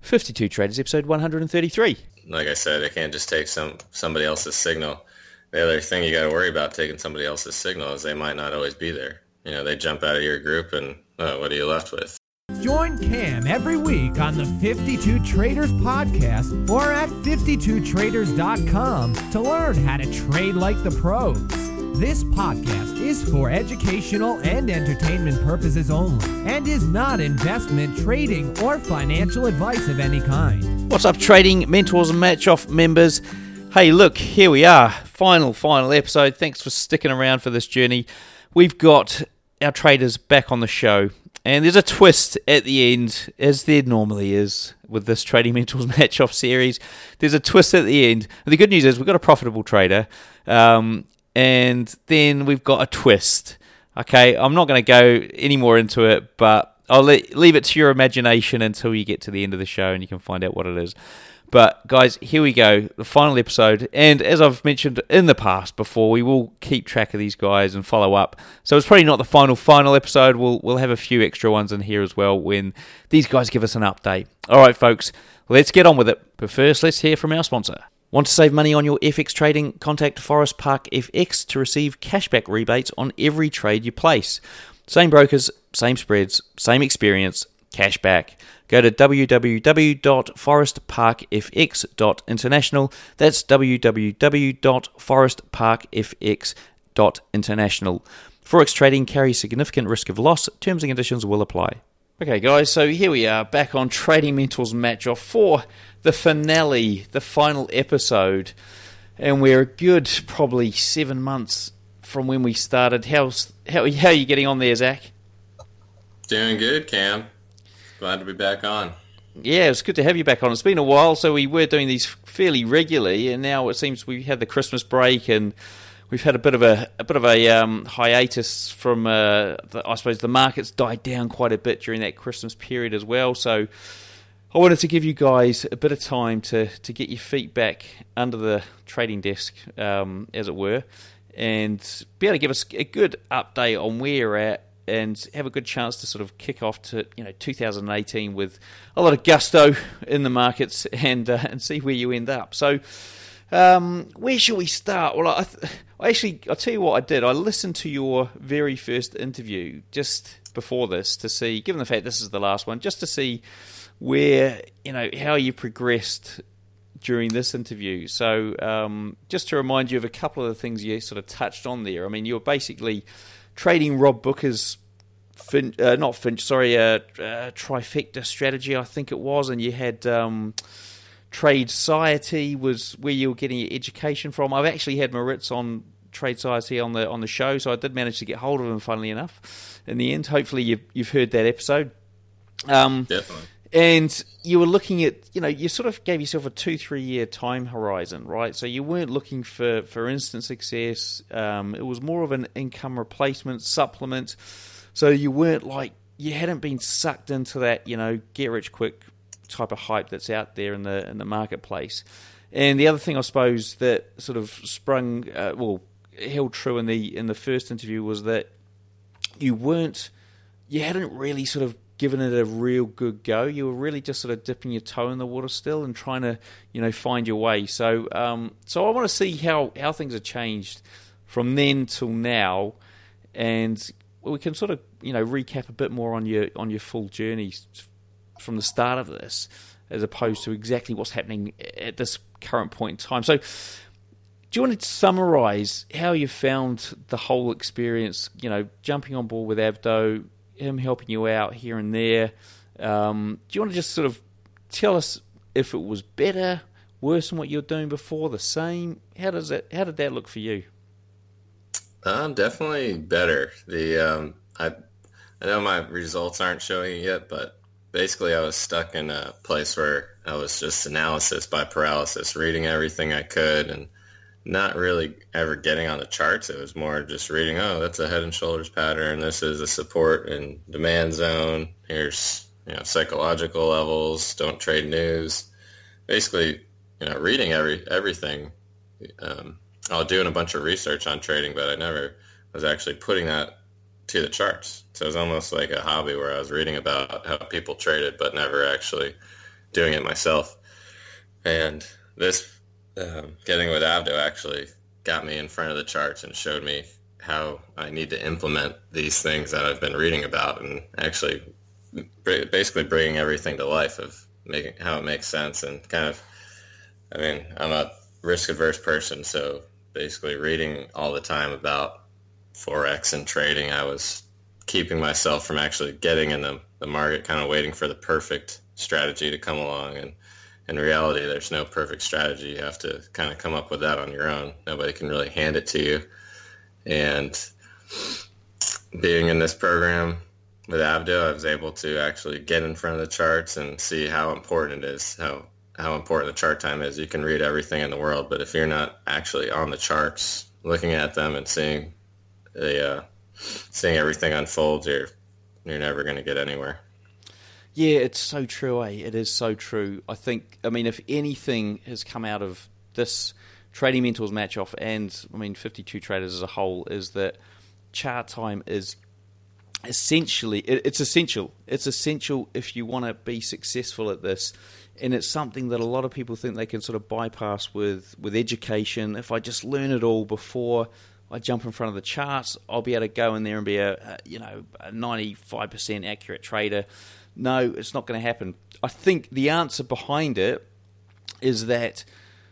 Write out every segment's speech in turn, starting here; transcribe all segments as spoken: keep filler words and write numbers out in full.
fifty-two Traders, episode one hundred thirty-three. Like I said, I can't just take some somebody else's signal. The other thing you got to worry about taking somebody else's signal is they might not always be there. You know, they jump out of your group and, oh, what are you left with? Join Cam every week on the fifty-two Traders podcast or at fifty-two traders dot com to learn how to trade like the pros. This podcast is for educational and entertainment purposes only and is not investment, trading, or financial advice of any kind. What's up, trading mentors and match off members? Hey, look, here we are. Final, final episode. Thanks for sticking around for this journey. We've got our traders back on the show. And there's a twist at the end, as there normally is with this Trading Mentors Match-Off series. There's a twist at the end. And the good news is we've got a profitable trader, um, and then we've got a twist. Okay, I'm not going to go any more into it, but I'll let, leave it to your imagination until you get to the end of the show and you can find out what it is. But guys, here we go, the final episode, and as I've mentioned in the past before, we will keep track of these guys and follow up. So it's probably not the final, final episode. We'll we'll have a few extra ones in here as well when these guys give us an update. All right, folks, let's get on with it. But first, let's hear from our sponsor. Want to save money on your F X trading? Contact Forest Park F X to receive cashback rebates on every trade you place. Same brokers, same spreads, same experience, cashback. Go to w w w dot forest park f x dot international. That's w w w dot forest park f x dot international. Forex trading carries significant risk of loss. Terms and conditions will apply. Okay, guys, so here we are back on Trading Mentors Match Off for the finale, the final episode. And we're a good probably seven months from when we started. How's, how, how are you getting on there, Zach? Doing good, Cam. Glad to be back on. Yeah, it's good to have you back on. It's been a while, so we were doing these fairly regularly, and now it seems we had the Christmas break, and we've had a bit of a a bit of a um, hiatus from. Uh, the, I suppose the markets died down quite a bit during that Christmas period as well. So I wanted to give you guys a bit of time to to get your feet back under the trading desk, um, as it were, and be able to give us a good update on where you're at, and have a good chance to sort of kick off to, you know, two thousand eighteen with a lot of gusto in the markets, and uh, and see where you end up. So, um, where shall we start? Well, I, th- I actually, I'll tell you what I did. I listened to your very first interview just before this to see, given the fact this is the last one, just to see where, you know, how you progressed during this interview. So, um, just to remind you of a couple of the things you sort of touched on there. I mean, you were basically trading Rob Booker's, fin- uh, not Finch, sorry, uh, uh, trifecta strategy, I think it was, and you had um, Trade Society was where you were getting your education from. I've actually had Moritz on Trade Society on the on the show, so I did manage to get hold of him, funnily enough, in the end. Hopefully you've, you've heard that episode. Um, Definitely. And you were looking at, you know, you sort of gave yourself a two, three-year time horizon, right? So you weren't looking for, for instant success. Um, it was more of an income replacement supplement. So you weren't like, you hadn't been sucked into that, you know, get-rich-quick type of hype that's out there in the in the marketplace. And the other thing, I suppose, that sort of sprung, uh, well, held true in the in the first interview was that you weren't, you hadn't really sort of given it a real good go. You were really just sort of dipping your toe in the water still and trying to, you know, find your way. So, um, so I want to see how, how things have changed from then till now, and we can sort of, you know, recap a bit more on your on your full journey from the start of this, as opposed to exactly what's happening at this current point in time. So, do you want to summarise how you found the whole experience? You know, jumping on board with Avdo, him helping you out here and there. Um, do you want to just sort of tell us if it was better, worse than what you were doing before, the same? How does that? How did that look for you? Um, definitely better. The um, I I know my results aren't showing it yet, but basically I was stuck in a place where I was just analysis by paralysis, reading everything I could and not really ever getting on the charts. It was more just reading, oh, that's a head and shoulders pattern. This is a support and demand zone. Here's, you know, psychological levels. Don't trade news. Basically, you know, reading every everything. Um, I was doing a bunch of research on trading, but I never was actually putting that to the charts. So it was almost like a hobby where I was reading about how people traded, but never actually doing it myself. And this um, getting with Avdo actually got me in front of the charts and showed me how I need to implement these things that I've been reading about, and actually basically bringing everything to life of making how it makes sense. And kind of, I mean, I'm a risk averse person, so basically reading all the time about Forex and trading, I was keeping myself from actually getting in the, the market, kind of waiting for the perfect strategy to come along. And in reality, there's no perfect strategy. You have to kind of come up with that on your own. Nobody can really hand it to you. And being in this program with Avdo, I was able to actually get in front of the charts and see how important it is, how how important the chart time is. You can read everything in the world, but if you're not actually on the charts, looking at them and seeing the uh, seeing everything unfold, you're you're never going to get anywhere. Yeah, it's so true, eh? It is so true. I think, I mean, if anything has come out of this Trading Mentors match off, and I mean fifty-two Traders as a whole, is that chart time is essentially, it, it's essential. It's essential if you want to be successful at this, and it's something that a lot of people think they can sort of bypass with, with education. If I just learn it all before I jump in front of the charts, I'll be able to go in there and be a, a you know a ninety-five percent accurate trader. No, it's not going to happen. I think the answer behind it is that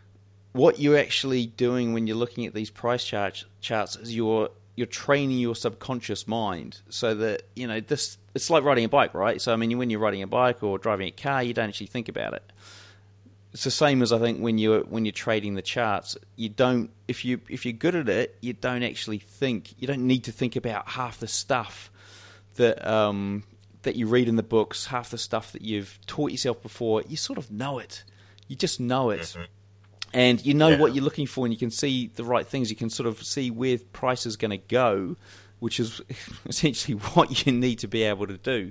what you're actually doing when you're looking at these price charts charts is you're you're training your subconscious mind so that, you know, this, it's like riding a bike, right? So I mean, when you're riding a bike or driving a car, you don't actually think about it. It's the same as I think when you're when you're trading the charts, you don't if you if you're good at it, you don't actually think. You don't need to think about half the stuff that um, that you read in the books, half the stuff that you've taught yourself before. You sort of know it. You just know it. Mm-hmm. And you know yeah. what you're looking for, and you can see the right things. You can sort of see where price is going to go, which is essentially what you need to be able to do.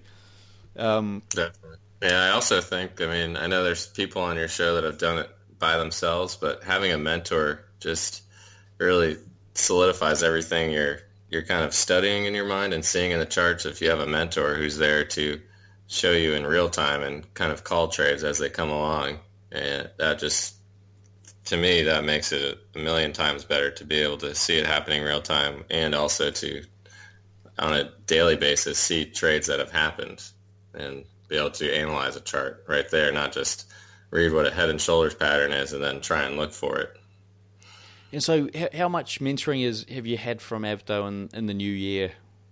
Um, Definitely. Yeah, I also think, I mean, I know there's people on your show that have done it by themselves, but having a mentor just really solidifies everything you're you're kind of studying in your mind and seeing in the charts. If you have a mentor who's there to show you in real time and kind of call trades as they come along, and that just, to me, that makes it a million times better to be able to see it happening in real time, and also to, on a daily basis, see trades that have happened and be able to analyze a chart right there, not just read what a head and shoulders pattern is and then try and look for it. And so how much mentoring is have you had from Avdo in, in the new year?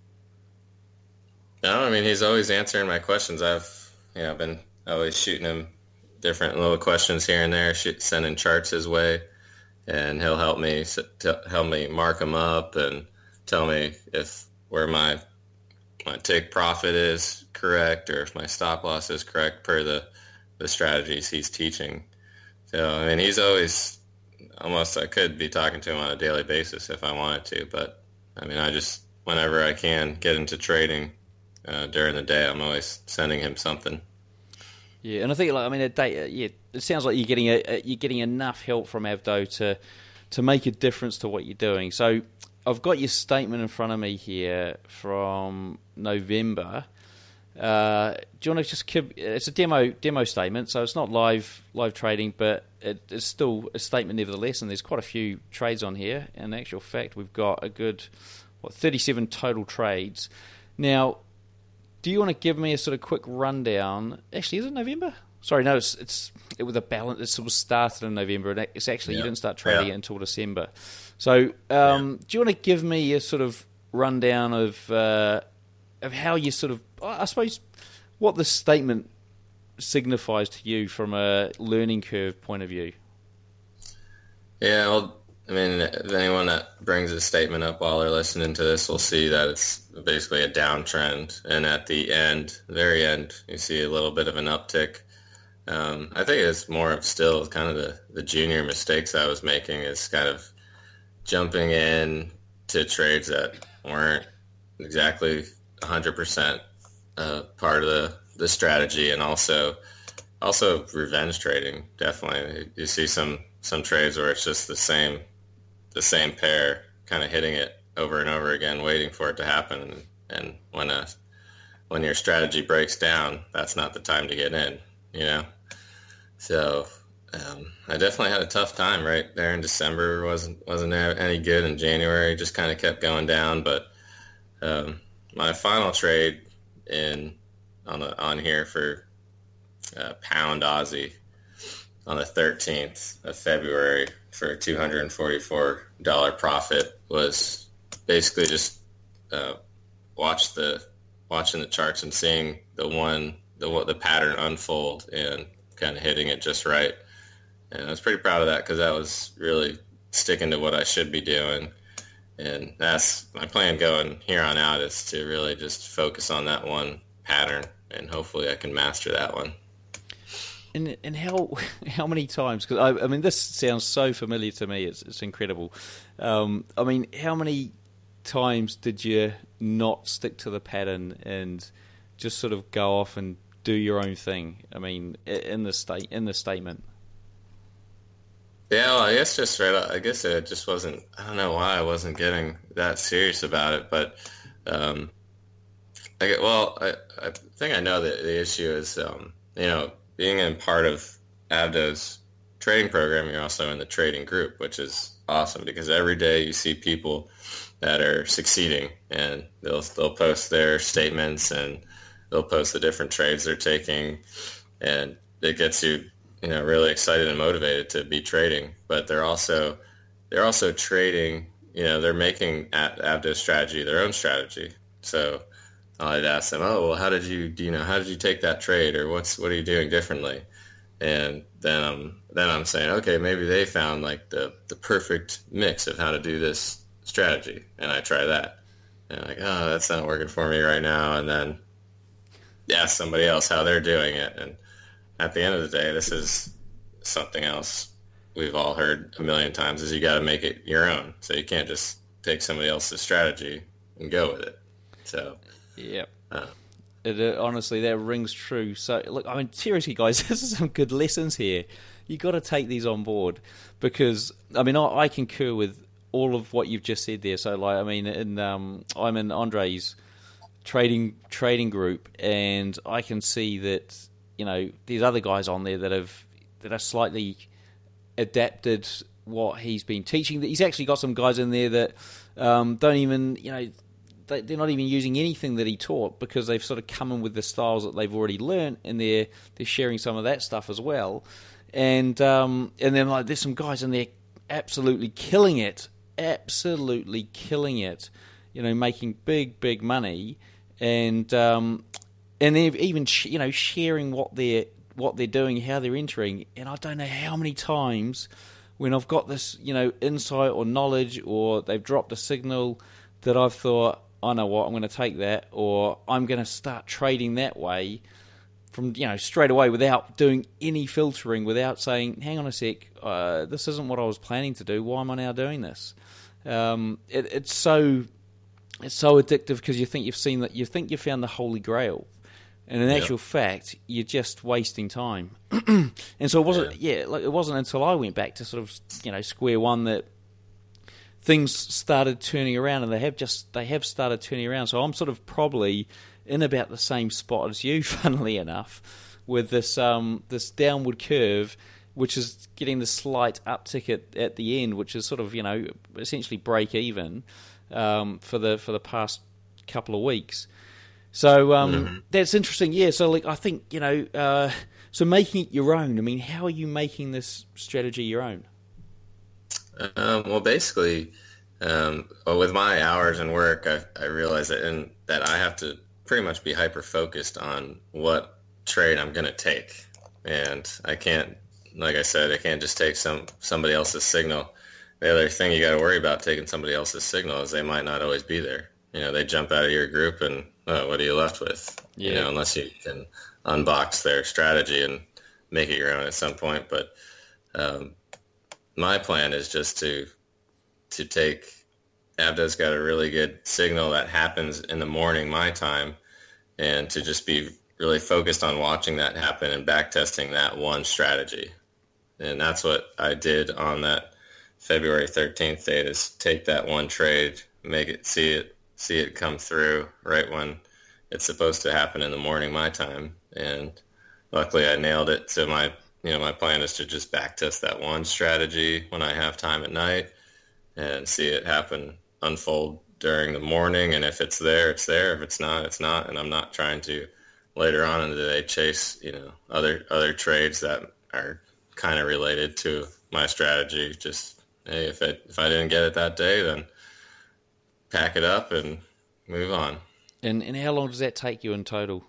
No, I mean, he's always answering my questions. I've, you know, been always shooting him different little questions here and there, shoot, sending charts his way, and he'll help me help me mark them up and tell me if where my my take profit is correct or if my stop loss is correct per the the strategies he's teaching. So I mean, he's always almost, I could be talking to him on a daily basis if I wanted to, but I mean, I just whenever I can get into trading uh, during the day, I'm always sending him something. Yeah, and I think, like, I mean, a day, yeah, it sounds like you're getting a, a, you're getting enough help from Avdo to to make a difference to what you're doing. So I've got your statement in front of me here from November. Uh, do you want to just give? It's a demo demo statement, so it's not live live trading, but it, it's still a statement nevertheless. And there's quite a few trades on here. In actual fact, we've got a good what thirty-seven total trades. Now, do you want to give me a sort of quick rundown? Actually, is it November? Sorry, no, it's it's it was a balance. It sort of started in November, and it's actually yeah. you didn't start trading yeah. it until December. So, um, yeah. do you want to give me a sort of rundown of uh, of how you sort of, I suppose, what the statement signifies to you from a learning curve point of view? Yeah, well, I mean, if anyone that brings a statement up while they're listening to this will see that it's basically a downtrend, and at the end, very end, you see a little bit of an uptick. Um, I think it's more of still kind of the, the junior mistakes I was making is kind of jumping in to trades that weren't exactly one hundred percent uh, part of the, the strategy, and also also revenge trading. Definitely, you see some some trades where it's just the same the same pair, kind of hitting it over and over again, waiting for it to happen. And, and when a when your strategy breaks down, that's not the time to get in, you know. So um, I definitely had a tough time right there in December. wasn't wasn't any good in January. Just kind of kept going down. But um, my final trade in on the on here for uh, pound Aussie on the thirteenth of February for a two hundred forty-four dollars profit was basically just uh, watch the watching the charts and seeing the one the the pattern unfold and kind of hitting it just right. And I was pretty proud of that because that was really sticking to what I should be doing. And that's my plan going here on out, is to really just focus on that one pattern, and hopefully I can master that one. And and how how many times? Because I, I mean, this sounds so familiar to me. It's it's incredible. Um, I mean, how many times did you not stick to the pattern and just sort of go off and do your own thing? I mean, in the state in the statement. Yeah, well, I guess just right. I guess it just wasn't. I don't know why I wasn't getting that serious about it, but um, I get, well, I, I think I know that the issue is, um, you know, being in part of Abdo's trading program. You're also in the trading group, which is awesome because every day you see people that are succeeding, and they'll they'll post their statements and they'll post the different trades they're taking, and it gets you. You know, really excited and motivated to be trading, but they're also they're also trading. You know, they're making Abdo's strategy their own strategy. So I'd ask them, "Oh, well, how did you, do you know, how did you take that trade, or what's what are you doing differently?" And then I'm then I'm saying, okay, maybe they found like the the perfect mix of how to do this strategy, and I try that, and I'm like, oh, that's not working for me right now, and then ask somebody else how they're doing it, and at the end of the day, this is something else we've all heard a million times, is you got to make it your own. So you can't just take somebody else's strategy and go with it. So, yeah. Uh, it, uh, honestly, that rings true. So, look, I mean, seriously, guys, this is some good lessons here. You got to take these on board because, I mean, I, I concur with all of what you've just said there. So, like, I mean, in, um, I'm in Andre's trading trading group, and I can see that, you know, there's other guys on there that have that are slightly adapted what he's been teaching. That he's actually got some guys in there that um, don't even, you know, they, they're not even using anything that he taught because they've sort of come in with the styles that they've already learned, and they're they're sharing some of that stuff as well. And um, and then like there's some guys in there absolutely killing it, absolutely killing it. You know, making big big money, and um, and they're even you know sharing what they're what they're doing, how they're entering. And I don't know how many times when I've got this you know insight or knowledge, or they've dropped a signal that I've thought, I know what, I'm going to take that, or I'm going to start trading that way from you know straight away without doing any filtering, without saying, hang on a sec, uh, this isn't what I was planning to do. Why am I now doing this? Um, it, it's so. It's so addictive because you think you've seen that, you think you found the Holy Grail, and in yeah. actual fact, you're just wasting time. And so it wasn't, yeah. yeah, like it wasn't until I went back to sort of, you know, square one that things started turning around, and they have just they have started turning around. So I'm sort of probably in about the same spot as you, funnily enough, with this um, this downward curve, which is getting the slight uptick at, at the end, which is sort of you know essentially break even. Um, for the for the past couple of weeks, so um, mm-hmm. that's interesting. Yeah, so like I think you know, uh, so making it your own. I mean, how are you making this strategy your own? Um, well, basically, um, well, with my hours and work, I, I realize that in, that I have to pretty much be hyper focused on what trade I'm going to take, and I can't, like I said, I can't just take some somebody else's signal. The other thing you got to worry about taking somebody else's signal is they might not always be there. You know, they jump out of your group, and oh, what are you left with? Yeah. You know, unless you can unbox their strategy and make it your own at some point. But um, my plan is just to to take. Abdo's got a really good signal that happens in the morning, my time, and to just be really focused on watching that happen and back testing that one strategy. And that's what I did on that February thirteenth date, is take that one trade, make it, see it, see it come through right when it's supposed to happen in the morning, my time. And luckily I nailed it. So my, you know, my plan is to just back test that one strategy when I have time at night and see it happen, unfold during the morning. And if it's there, it's there. If it's not, it's not. And I'm not trying to later on in the day chase, you know, other other trades that are kind of related to my strategy. Just, hey, if it if I didn't get it that day, then pack it up and move on. And and how long does that take you in total?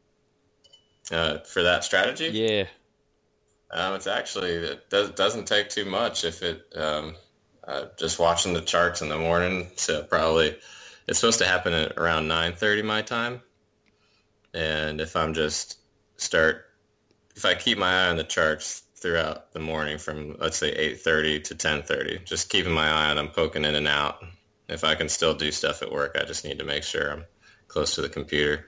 Uh, for that strategy? Yeah. Um, it's actually, it does, doesn't take too much if it, um, uh, just watching the charts in the morning. So probably it's supposed to happen at around nine thirty my time. And if I'm just start, if I keep my eye on the charts throughout the morning from, let's say, eight thirty to ten thirty, just keeping my eye on them, poking in and out. If I can still do stuff at work, I just need to make sure I'm close to the computer.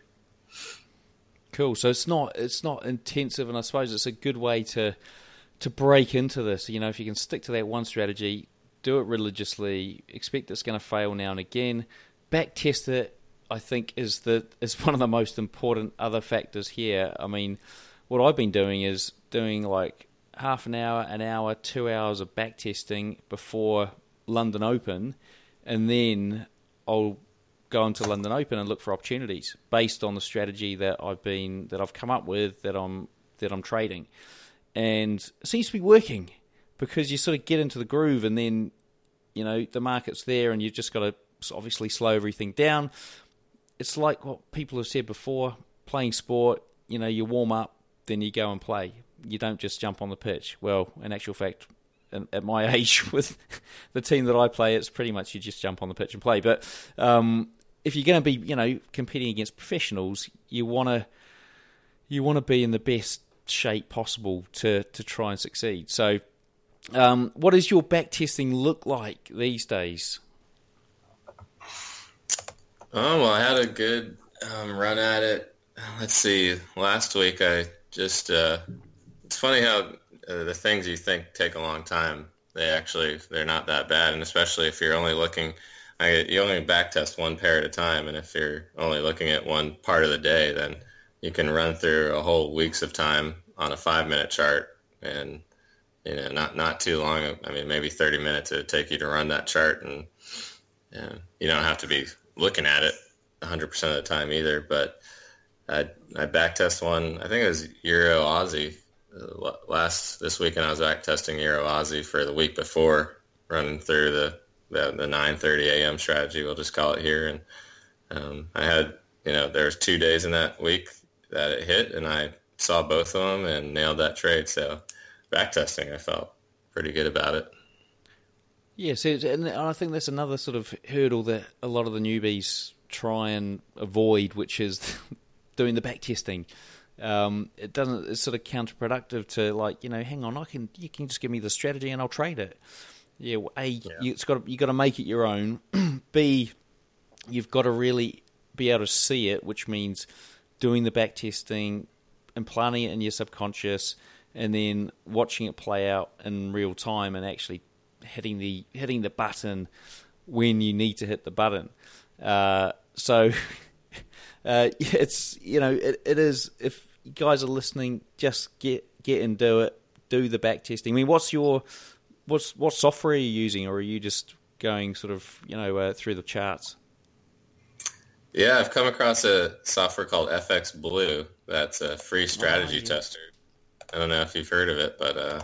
Cool. So it's not it's not intensive, and I suppose it's a good way to to break into this. You know, if you can stick to that one strategy, do it religiously, expect it's going to fail now and again, back test it. I think is the is one of the most important other factors here. I mean, what I've been doing is doing like half an hour, an hour, two hours of back testing before London Open, and then I'll go into London Open and look for opportunities based on the strategy that I've been that I've come up with that I'm that I'm trading, and it seems to be working because you sort of get into the groove, and then you know the market's there, and you've just got to obviously slow everything down. It's like what people have said before: playing sport. You know, you warm up, then you go and play. You don't just jump on the pitch. Well, in actual fact, at my age with the team that I play, it's pretty much you just jump on the pitch and play. But um, if you're going to be, you know, competing against professionals, you want to you want to be in the best shape possible to to try and succeed. So, um, what does your back testing look like these days? Oh, well, I had a good um, run at it. Let's see. Last week, I just uh, it's funny how uh, the things you think take a long time, they actually they're not that bad, and especially if you're only looking. I, you only back test one pair at a time, and if you're only looking at one part of the day, then you can run through a whole weeks of time on a five-minute chart, and you know, not not too long. I mean, maybe thirty minutes it would take you to run that chart, and you know, you don't have to be looking at it one hundred percent of the time either. But I I back test one. I think it was Euro Aussie uh, last this weekend. I was back testing Euro Aussie for the week before, running through the. the, the nine thirty a.m. strategy, we'll just call it here. And um, I had, you know, there was two days in that week that it hit, and I saw both of them and nailed that trade. So backtesting, I felt pretty good about it. Yes, and I think that's another sort of hurdle that a lot of the newbies try and avoid, which is doing the backtesting. Um, it doesn't. It's sort of counterproductive to, like, you know, hang on, I can you can just give me the strategy and I'll trade it. Yeah, well, A, yeah. You, it's got to, you got to make it your own. B, you've got to really be able to see it, which means doing the back testing, implanting it in your subconscious, and then watching it play out in real time and actually hitting the hitting the button when you need to hit the button. Uh, so uh, it's you know it, it is. If you guys are listening, just get get and do it. Do the back testing. I mean, what's your What's what software are you using, or are you just going sort of you know uh, through the charts? Yeah, I've come across a software called F X Blue. That's a free strategy oh, yeah. tester. I don't know if you've heard of it, but uh,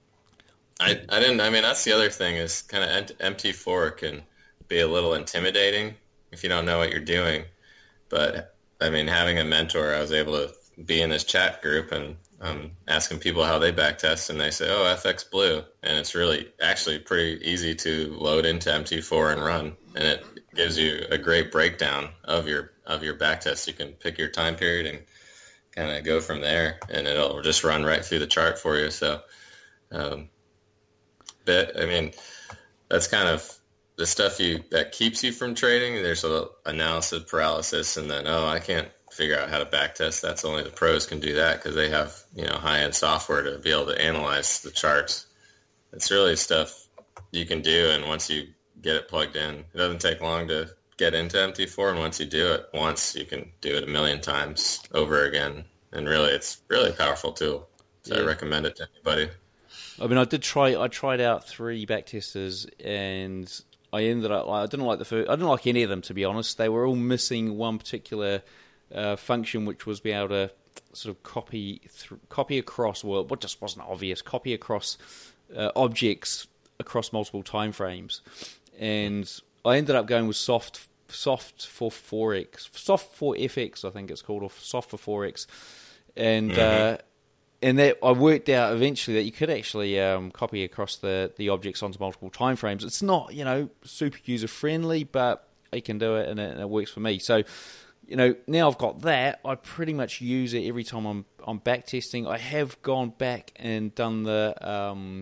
I I didn't. I mean, that's the other thing is kind of M T four can be a little intimidating if you don't know what you're doing. But I mean, having a mentor, I was able to be in this chat group and. Um, asking people how they backtest, and they say, oh, F X Blue. And it's really actually pretty easy to load into M T four and run. And it gives you a great breakdown of your of your backtest. You can pick your time period and kind of go from there, and it'll just run right through the chart for you. So, um, but, I mean, that's kind of the stuff you that keeps you from trading. There's a analysis paralysis, and then, oh, I can't figure out how to backtest. That's only the pros can do that because they have, you know, high-end software to be able to analyze the charts. It's really stuff you can do, and once you get it plugged in, it doesn't take long to get into M T four, and once you do it once, you can do it a million times over again, and really, it's really a powerful tool. So yeah. I recommend it to anybody. I mean, I did try. I tried out three back testers, and I ended up. I didn't like the first. I didn't like any of them, to be honest. They were all missing one particular uh, function, which was be able to sort of copy th- copy across. Well, what just wasn't obvious. Copy across uh, objects across multiple time frames, and I ended up going with soft soft for four X, soft for F X, I think it's called, or soft for four X, and. Mm-hmm. Uh, And that I worked out eventually that you could actually um, copy across the, the objects onto multiple time frames. It's not, you know, super user friendly, but I can do it and, it and it works for me. So, you know, now I've got that, I pretty much use it every time I'm I'm back testing. I have gone back and done the um,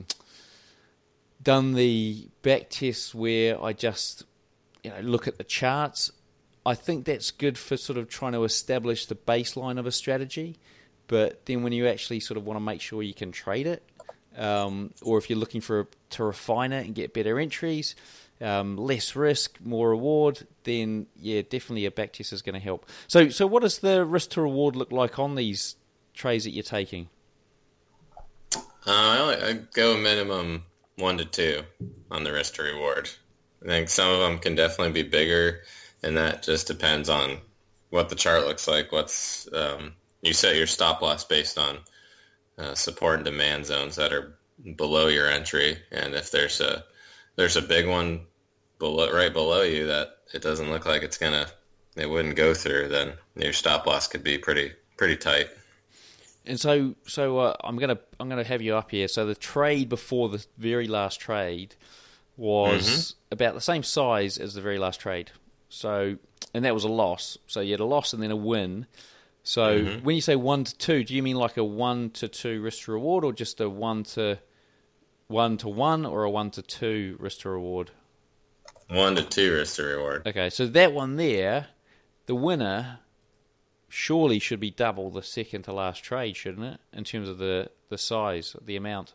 done the back tests where I just, you know, look at the charts. I think that's good for sort of trying to establish the baseline of a strategy. But then when you actually sort of want to make sure you can trade it, um, or if you're looking for to refine it and get better entries, um, less risk, more reward, then yeah, definitely a backtest is going to help. So, so what does the risk to reward look like on these trades that you're taking? Uh, I, only, I go minimum one to two on the risk to reward. I think some of them can definitely be bigger, and that just depends on what the chart looks like. What's um, you set your stop loss based on uh, support and demand zones that are below your entry, and if there's a there's a big one below, right below you that it doesn't look like it's gonna, it wouldn't go through, then your stop loss could be pretty pretty tight. And so, so uh, I'm gonna I'm gonna have you up here. So the trade before the very last trade was mm-hmm. about the same size as the very last trade. So, and that was a loss. So you had a loss and then a win. So mm-hmm. when you say one to two, do you mean like a one to two risk to reward, or just a one to one to one, or a one to two risk to reward? One to two risk to reward. Okay, so that one there, the winner surely should be double the second to last trade, shouldn't it? In terms of the, the size, the amount.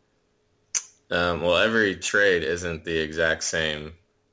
Um, well, every trade isn't the exact same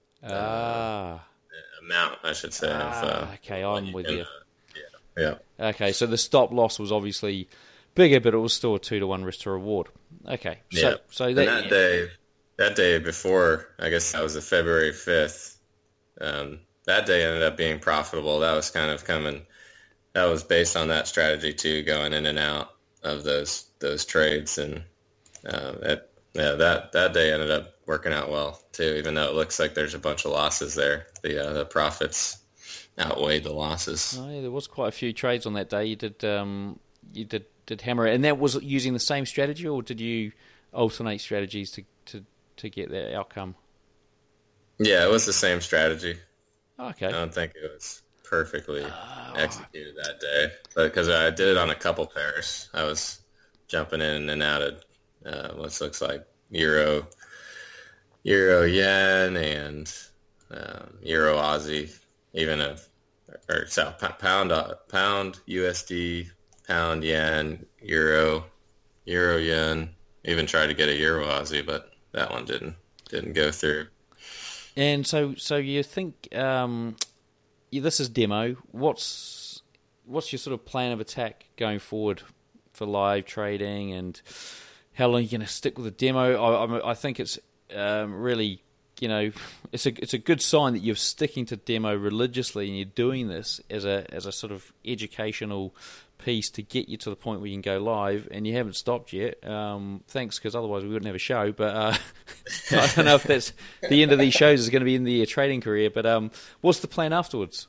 ah. uh, amount, I should say. Ah, of, uh, okay, I'm with you. Uh, yeah. Yeah. Okay, so the stop loss was obviously bigger, but it was still a two to one risk to reward. Okay, so yeah. so that, that day, that day before, I guess that was the February fifth. Um, that day ended up being profitable. That was kind of coming. That was based on that strategy too, going in and out of those those trades, and uh, it, yeah, that that day ended up working out well too. Even though it looks like there's a bunch of losses there, the uh, the profits outweighed the losses. Oh, yeah, there was quite a few trades on that day. You did um, you did did hammer it, and that was using the same strategy, or did you alternate strategies to to, to get that outcome? Yeah, it was the same strategy. Okay. I don't think it was perfectly oh. executed that day, but because I did it on a couple pairs, I was jumping in and out of uh, what looks like euro, euro yen, and um, euro Aussie. Even a or so pound pound U S D, pound yen, euro, euro yen. Even tried to get a euro Aussie, but that one didn't didn't go through. And so, so you think um, yeah, this is demo. What's what's your sort of plan of attack going forward for live trading, and how long are you going to stick with the demo? I, I think it's um, really. You know, it's a it's a good sign that you're sticking to demo religiously, and you're doing this as a as a sort of educational piece to get you to the point where you can go live, and you haven't stopped yet. Um, thanks, because otherwise we wouldn't have a show. But uh, I don't know if that's the end of these shows is going to be in the trading career. But um, what's the plan afterwards?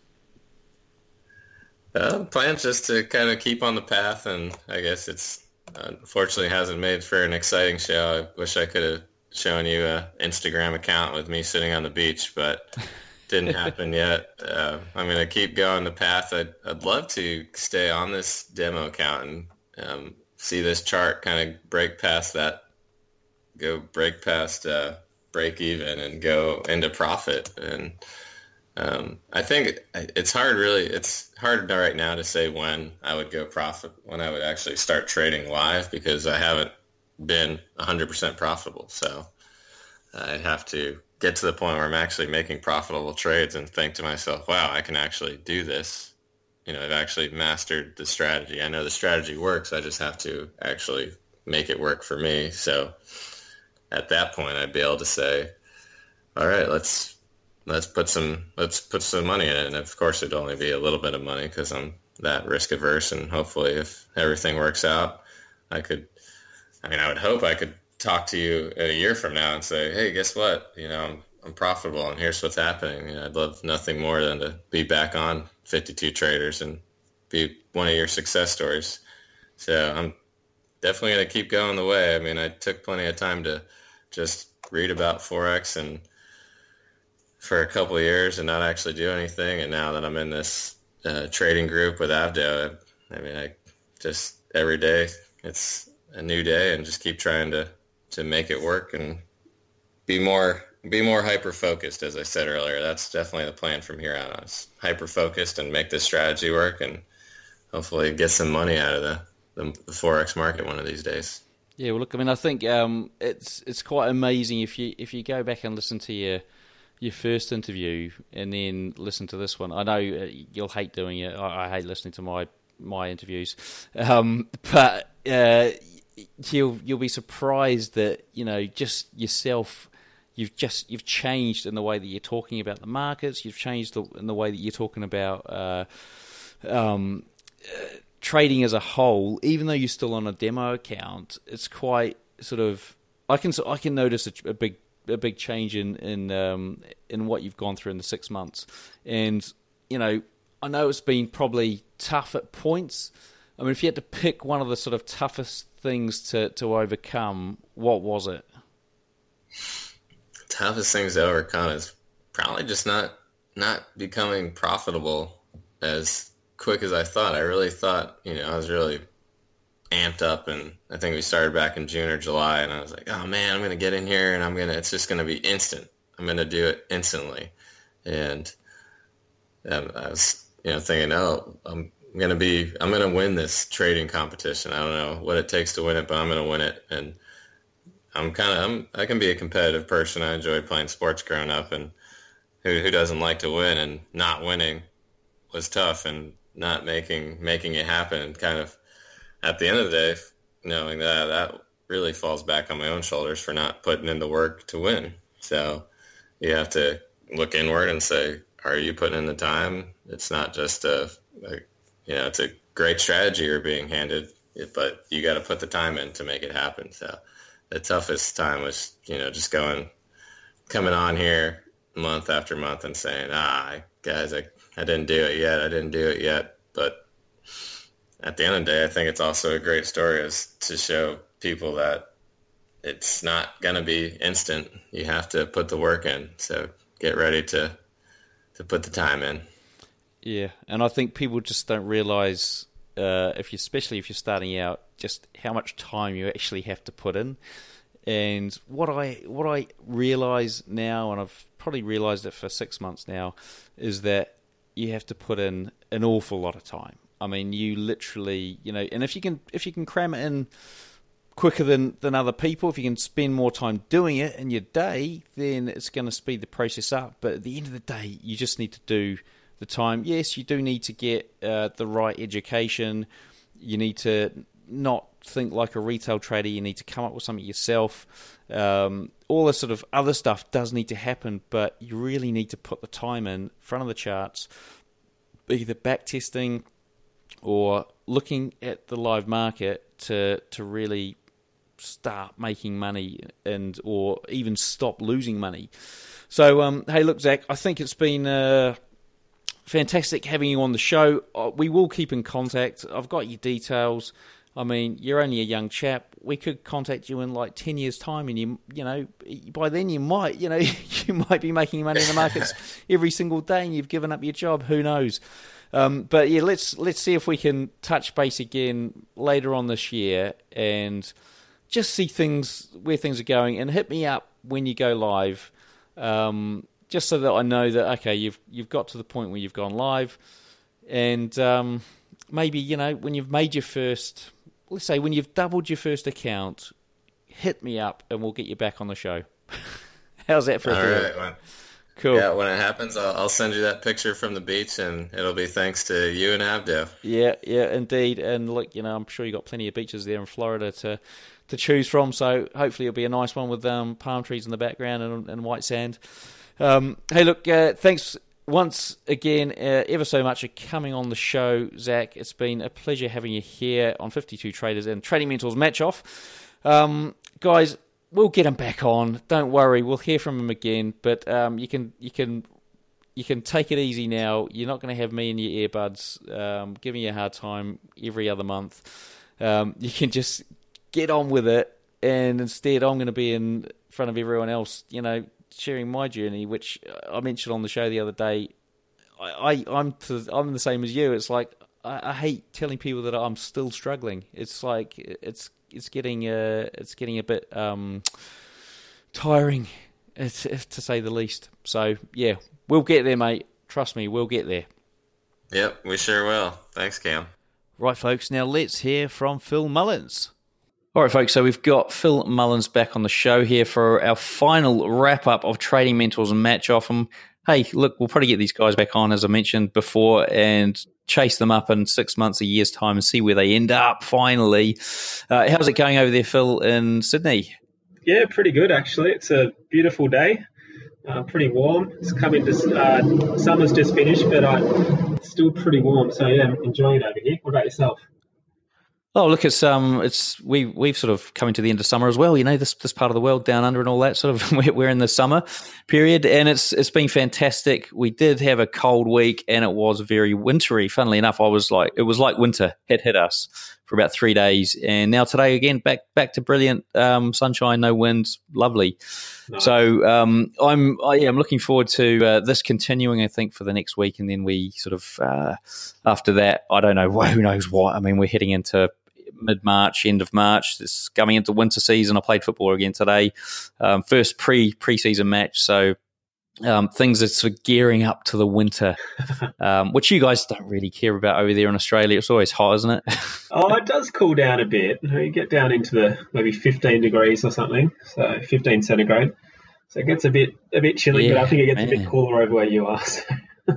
Uh, the plan's just to kind of keep on the path, and I guess it's unfortunately hasn't made for an exciting show. I wish I could have showing you a Instagram account with me sitting on the beach, but didn't happen yet. Uh, I'm going to keep going the path. I'd, I'd love to stay on this demo account and um, see this chart kind of break past that, go break past uh, break even and go into profit. And um, I think it's hard really, it's hard right now to say when I would go profit, when I would actually start trading live, because I haven't been one hundred percent profitable. So I'd have to get to the point where I'm actually making profitable trades and think to myself, wow, I can actually do this you know, I've actually mastered the strategy. I know the strategy works. I just have to actually make it work for me. So at that point, I'd be able to say, all right, let's let's put some let's put some money in it. And of course, it'd only be a little bit of money because I'm that risk averse. And hopefully, if everything works out, I could. I mean, I would hope I could talk to you a year from now and say, hey, guess what? You know, I'm, I'm profitable and here's what's happening. You know, I'd love nothing more than to be back on fifty-two Traders and be one of your success stories. So I'm definitely going to keep going the way. I mean, I took plenty of time to just read about Forex and for a couple of years and not actually do anything. And now that I'm in this uh, trading group with Avdo, I, I mean, I just every day it's a new day and just keep trying to, to make it work and be more be more hyper focused. As I said earlier, that's definitely the plan from here on. Is hyper focused and make this strategy work and hopefully get some money out of the, the, the Forex market one of these days. Yeah, well, look, I mean, I think um, it's it's quite amazing if you if you go back and listen to your your first interview and then listen to this one. I know you'll hate doing it. I, I hate listening to my my interviews, um, but uh, you'll you'll be surprised that, you know, just yourself. You've just you've changed in the way that you're talking about the markets. You've changed the, in the way that you're talking about uh, um, uh, trading as a whole. Even though you're still on a demo account, it's quite sort of I can I can notice a, a big a big change in in um, in what you've gone through in the six months. And you know, I know it's been probably tough at points. I mean, if you had to pick one of the sort of toughest things to, to overcome, what was it? Toughest things to overcome is probably just not not becoming profitable as quick as I thought. I really thought, you know, I was really amped up, and I think we started back in June or July, and I was like, oh man, I'm going to get in here and I'm going to, it's just going to be instant. I'm going to do it instantly. And um, I was, you know, thinking, oh, I'm going to be, I'm going to win this trading competition. I don't know what it takes to win it, but I'm going to win it. And I'm kind of, I'm, I can be a competitive person. I enjoyed playing sports growing up, and who, who doesn't like to win? And not winning was tough, and not making, making it happen. And kind of at the end of the day, knowing that that really falls back on my own shoulders for not putting in the work to win. So you have to look inward and say, are you putting in the time? It's not just a, a you know, it's a great strategy you're being handed, but you got to put the time in to make it happen. So the toughest time was, you know, just going, coming on here month after month and saying, ah, guys, I, I didn't do it yet. I didn't do it yet. But at the end of the day, I think it's also a great story is to show people that it's not going to be instant. You have to put the work in. So get ready to, to put the time in. Yeah. And I think people just don't realize, uh, if you, especially if you're starting out, just how much time you actually have to put in. And what I what I realize now, and I've probably realized it for six months now, is that you have to put in an awful lot of time. I mean, you literally, you know, and if you can if you can cram it in quicker than, than other people, if you can spend more time doing it in your day, then it's going to speed the process up. But at the end of the day, you just need to do the time. Yes, you do need to get uh, the right education. You need to not think like a retail trader. You need to come up with something yourself. Um, all this sort of other stuff does need to happen, but you really need to put the time in front of the charts, either back testing or looking at the live market to to really start making money and or even stop losing money. So, um, hey, look, Zach, I think it's been uh, fantastic having you on the show. Uh, we will keep in contact. I've got your details. I mean, you're only a young chap. We could contact you in like ten years' time, and you, you know, by then you might, you know, you might be making money in the markets every single day, and you've given up your job. Who knows? Um, but yeah, let's let's see if we can touch base again later on this year, and just see things where things are going, and hit me up when you go live, um, just so that I know that okay, you've you've got to the point where you've gone live, and um, maybe you know when you've made your first. Let's say when you've doubled your first account, hit me up and we'll get you back on the show. How's that for a All deal? right, well, Cool. Yeah, when it happens, I'll, I'll send you that picture from the beach, and it'll be thanks to you and Abdo. Yeah, yeah, indeed. And look, you know, I'm sure you got plenty of beaches there in Florida to to choose from. So hopefully it'll be a nice one with um, palm trees in the background and, and white sand. Um, hey, look, uh, thanks once again uh, ever so much for coming on the show, Zach. It's been a pleasure having you here on fifty-two Traders and Trading Mentors Match Off. Um, guys, we'll get him back on. Don't worry, we'll hear from him again. But um, you can you can you can take it easy now. You're not going to have me in your earbuds um, giving you a hard time every other month. Um, you can just get on with it, and instead, I'm going to be in front of everyone else, you know, sharing my journey, which I mentioned on the show the other day. I, I I'm to, I'm the same as you. It's like I, I hate telling people that I'm still struggling. It's like it's it's getting uh it's getting a bit um tiring, it's, to say the least. So yeah, we'll get there, mate. Trust me, we'll get there. Yep, we sure will. Thanks, Cam. Right, folks. Now let's hear from Phil Mullins. All right, folks, so we've got Phil Mullins back on the show here for our final wrap-up of Trading Mentors and Match Off. And hey, look, we'll probably get these guys back on, as I mentioned before, and chase them up in six months, a year's time, and see where they end up finally. Uh, how's it going over there, Phil, in Sydney? Yeah, pretty good, actually. It's a beautiful day, uh, pretty warm. It's coming to, uh, summer's just finished, but uh, it's still pretty warm. So, yeah, I'm enjoying it over here. What about yourself? Oh, look, it's um, it's we we've sort of coming to the end of summer as well. You know, this this part of the world down under and all that sort of. We're in the summer period, and it's it's been fantastic. We did have a cold week, and it was very wintry. Funnily enough, I was like, it was like winter had hit us for about three days, and now today again back back to brilliant um, sunshine, no wind, lovely. Nice. So um, I'm I, yeah, I'm looking forward to uh, this continuing. I think for the next week, and then we sort of uh, after that, I don't know, who knows what. I mean, we're heading into mid-March, end of March. It's coming into winter season. I played football again today. Um, first pre pre-season match. So um, things are sort of gearing up to the winter, um, which you guys don't really care about over there in Australia. It's always hot, isn't it? Oh, it does cool down a bit. You get down into the maybe fifteen degrees or something. So fifteen centigrade. So it gets a bit a bit chilly, yeah, but I think it gets man. a bit cooler over where you are. So.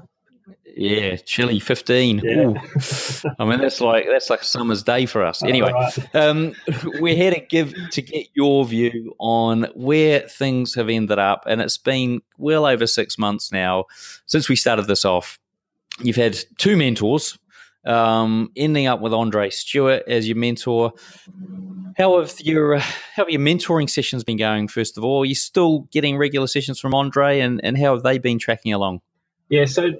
Yeah, chilly fifteen. Yeah. I mean, that's like that's like a summer's day for us. Anyway, right. um, we're here to give to get your view on where things have ended up, and it's been well over six months now since we started this off. You've had two mentors, um, ending up with Andre Stewart as your mentor. How have your uh, how have your mentoring sessions been going? First of all, are you still getting regular sessions from Andre, and, and how have they been tracking along? Yeah, so.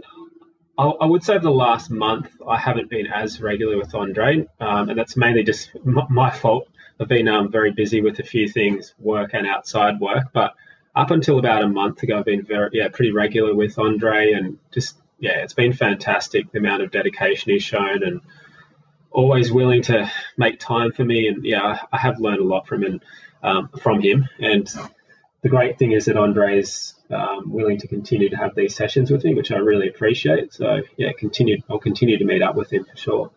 I would say the last month I haven't been as regular with Andre, um, and that's mainly just my fault. I've been um, very busy with a few things, work and outside work, but up until about a month ago, I've been very, yeah, pretty regular with Andre, and just, yeah, it's been fantastic, the amount of dedication he's shown and always willing to make time for me. And yeah, I have learned a lot from him, um, from him. And the great thing is that Andre is um, willing to continue to have these sessions with me, which I really appreciate. So yeah, continue. I'll continue to meet up with him for sure.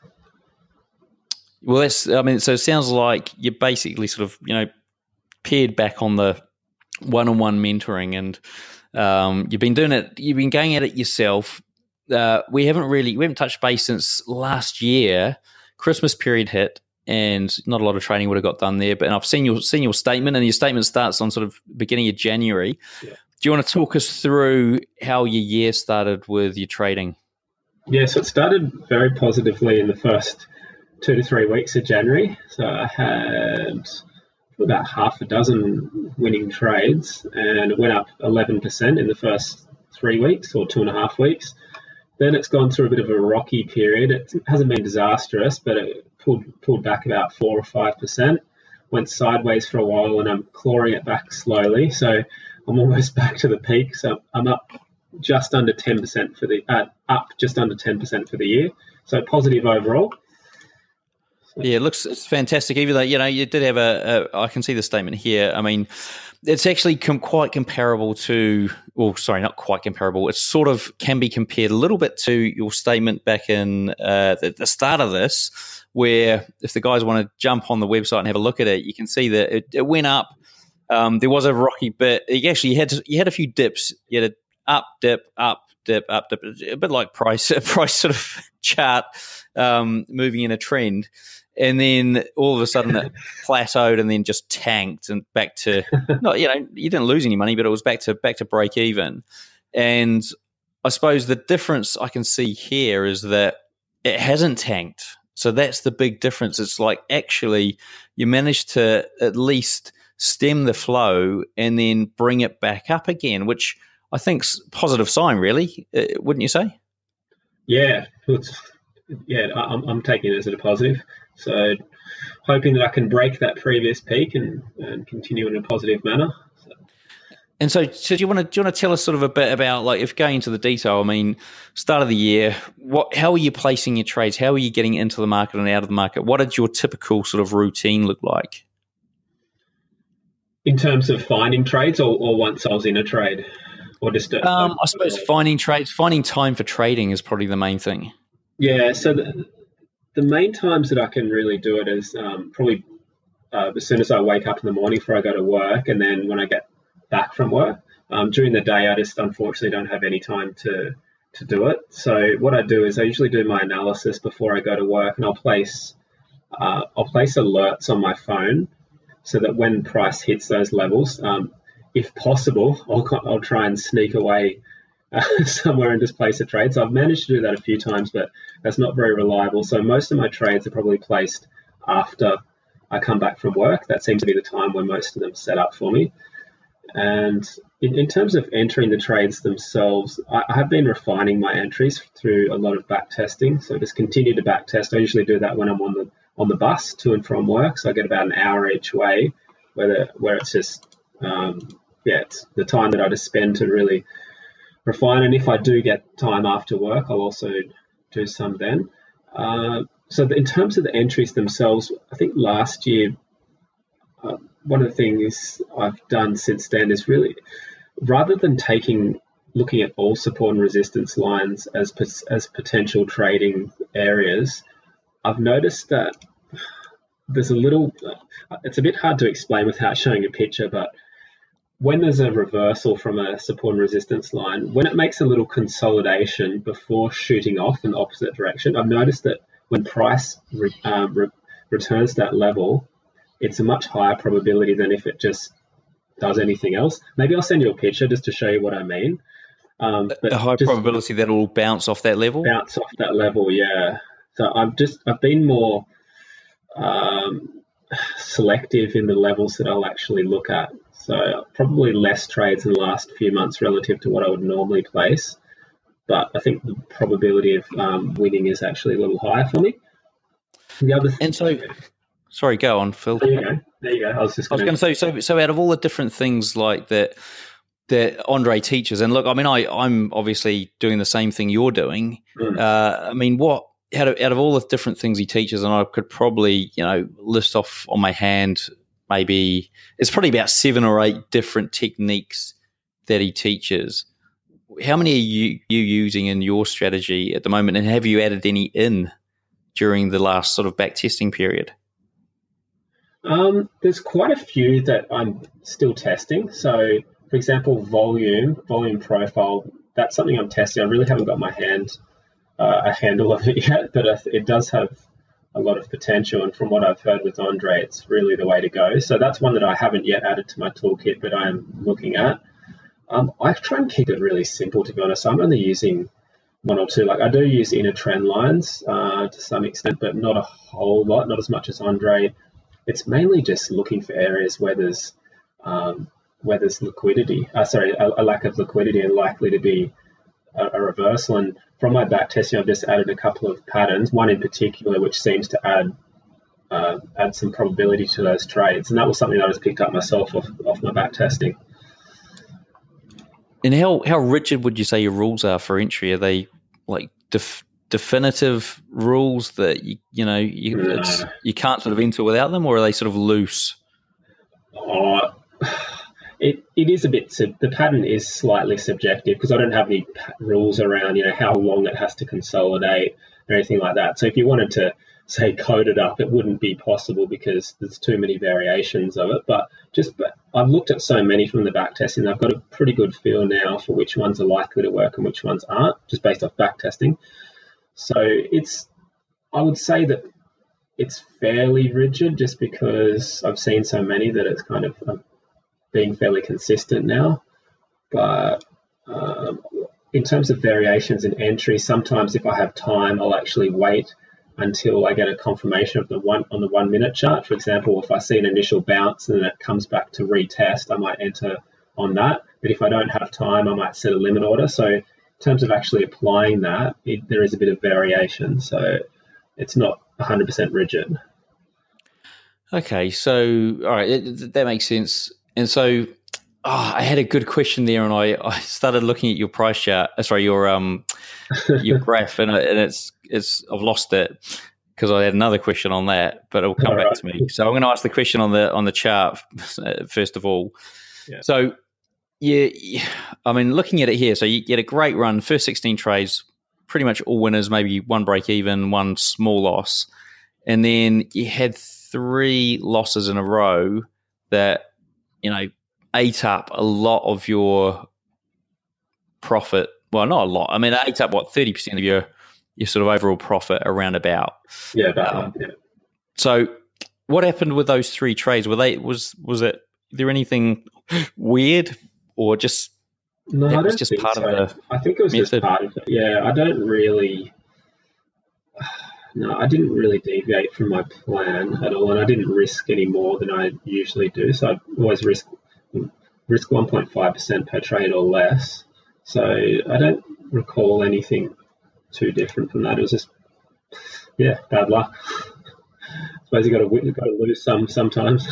Well, that's. I mean, so it sounds like you're basically sort of, you know, paired back on the one-on-one mentoring, and um, you've been doing it. You've been going at it yourself. Uh, we haven't really we haven't touched base since last year. Christmas period hit, and not a lot of training would have got done there. But and I've seen your seen your statement, and your statement starts on sort of beginning of January. Yeah. Do you want to talk us through how your year started with your trading? Yeah, so it started very positively in the first two to three weeks of January. So I had about half a dozen winning trades, and it went up eleven percent in the first three weeks or two and a half weeks. Then it's gone through a bit of a rocky period. It hasn't been disastrous, but it pulled pulled back about four or five percent. Went sideways for a while, and I'm clawing it back slowly. So I'm almost back to the peak. So I'm up just under ten percent for the uh, up just under ten percent for the year. So positive overall. So. Yeah, it looks it's fantastic. Even though, you know, you did have a, a I can see the statement here. I mean, it's actually com- quite comparable to, well, sorry, not quite comparable. It sort of can be compared a little bit to your statement back in uh, the, the start of this, where if the guys want to jump on the website and have a look at it, you can see that it, it went up Um, there was a rocky bit. You actually had to, you had a few dips. You had a up dip, up dip, up dip, a bit like price a price sort of chart um, moving in a trend, and then all of a sudden it plateaued and then just tanked and back to not you know you didn't lose any money, but it was back to back to break even. And I suppose the difference I can see here is that it hasn't tanked. So that's the big difference. It's like actually you managed to at least stem the flow and then bring it back up again, which I think's a positive sign, really, uh, wouldn't you say? Yeah, it's, yeah, I'm, I'm taking it as a positive. So hoping that I can break that previous peak and, and continue in a positive manner. So. And so, so do you want to do you want to tell us sort of a bit about, like, if going into the detail? I mean, start of the year, what? How are you placing your trades? How are you getting into the market and out of the market? What did your typical sort of routine look like? In terms of finding trades, or, or once I was in a trade, or just a, um, I suppose finding trades, finding time for trading is probably the main thing. Yeah. So the the main times that I can really do it is um, probably uh, as soon as I wake up in the morning before I go to work, and then when I get back from work. Um, during the day, I just unfortunately don't have any time to to do it. So what I do is I usually do my analysis before I go to work, and I'll place uh, I'll place alerts on my phone so that when price hits those levels, um, if possible, I'll I'll try and sneak away uh, somewhere and just place a trade. So I've managed to do that a few times, but that's not very reliable. So most of my trades are probably placed after I come back from work. That seems to be the time when most of them set up for me. And in, in terms of entering the trades themselves, I, I have been refining my entries through a lot of back testing. So just continue to back test. I usually do that when I'm on the on the bus to and from work. So I get about an hour each way, where the, where it's just um, yeah, it's the time that I just spend to really refine. And if I do get time after work, I'll also do some then. Uh, so in terms of the entries themselves, I think last year. Uh, one of the things I've done since then is really, rather than taking, looking at all support and resistance lines as as potential trading areas, I've noticed that there's a little, it's a bit hard to explain without showing a picture, but when there's a reversal from a support and resistance line, when it makes a little consolidation before shooting off in the opposite direction, I've noticed that when price re, um, re, returns to that level, it's a much higher probability than if it just does anything else. Maybe I'll send you a picture just to show you what I mean. Um, but a high probability that it will bounce off that level? Bounce off that level, yeah. So I've just I've been more um, selective in the levels that I'll actually look at. So probably less trades in the last few months relative to what I would normally place. But I think the probability of um, winning is actually a little higher for me. The other thing, and so... Sorry, go on, Phil. There you go. There you go. I was just I was going to say, so so out of all the different things like that that Andre teaches, and look, I mean, I, I'm obviously doing the same thing you're doing. Mm. Uh, I mean, what out of, out of all the different things he teaches, and I could probably, you know, list off on my hand, maybe it's probably about seven or eight different techniques that he teaches. How many are you, you using in your strategy at the moment, and have you added any in during the last sort of back testing period? Um, there's quite a few that I'm still testing. So, for example, volume, volume profile, that's something I'm testing. I really haven't got my hand, uh, a handle of it yet, but it does have a lot of potential. And from what I've heard with Andre, it's really the way to go. So that's one that I haven't yet added to my toolkit, but I am looking at. Um, I try and keep it really simple, to be honest. I'm only using one or two. Like I do use inner trend lines uh, to some extent, but not a whole lot, not as much as Andre. It's mainly just looking for areas where there's um, where there's liquidity. Uh, sorry, a, a lack of liquidity and likely to be a, a reversal. And from my back testing, I've just added a couple of patterns. One in particular, which seems to add uh, add some probability to those trades, and that was something that I just picked up myself off off my back testing. And how how rigid would you say your rules are for entry? Are they like def- definitive rules that you you know you no. it's, you can't sort of enter without them, or are they sort of loose? Oh, it it is a bit. The pattern is slightly subjective because I don't have any rules around you know how long it has to consolidate or anything like that. So if you wanted to say code it up, it wouldn't be possible because there's too many variations of it. But just I've looked at so many from the back testing. I've got a pretty good feel now for which ones are likely to work and which ones aren't, just based off back testing. So it's, I would say that it's fairly rigid, just because I've seen so many that it's kind of uh, being fairly consistent now. But um, in terms of variations in entry, sometimes if I have time, I'll actually wait until I get a confirmation of the one on the one minute chart. For example, if I see an initial bounce and then it comes back to retest, I might enter on that. But if I don't have time, I might set a limit order. So in terms of actually applying that, it, there is a bit of variation. So it's not one hundred percent rigid. Okay, so all right, it, that makes sense. And so oh, I had a good question there, and I, I started looking at your price chart. Sorry, your um your graph, and, and it's it's I've lost it because I had another question on that, but it'll come all back right. to me. So I'm going to ask the question on the on the chart first of all. Yeah. So yeah, I mean, looking at it here, so you get a great run, first sixteen trades, pretty much all winners, maybe one break even, one small loss, and then you had three losses in a row that, you know, ate up a lot of your profit. Well, not a lot. I mean, it ate up, what, thirty percent of your, your sort of overall profit around about. Yeah, about um, yeah. So what happened with those three trades? Were they, was, was it, there anything weird or just, no, that I was don't just think part so. of the I think it was method? just part of it. Yeah, I don't really, no, I didn't really deviate from my plan at all, and I didn't risk any more than I usually do. So I always risk risk one point five percent per trade or less. So I don't recall anything too different from that. It was just, yeah, bad luck. I suppose you got to got to lose some sometimes.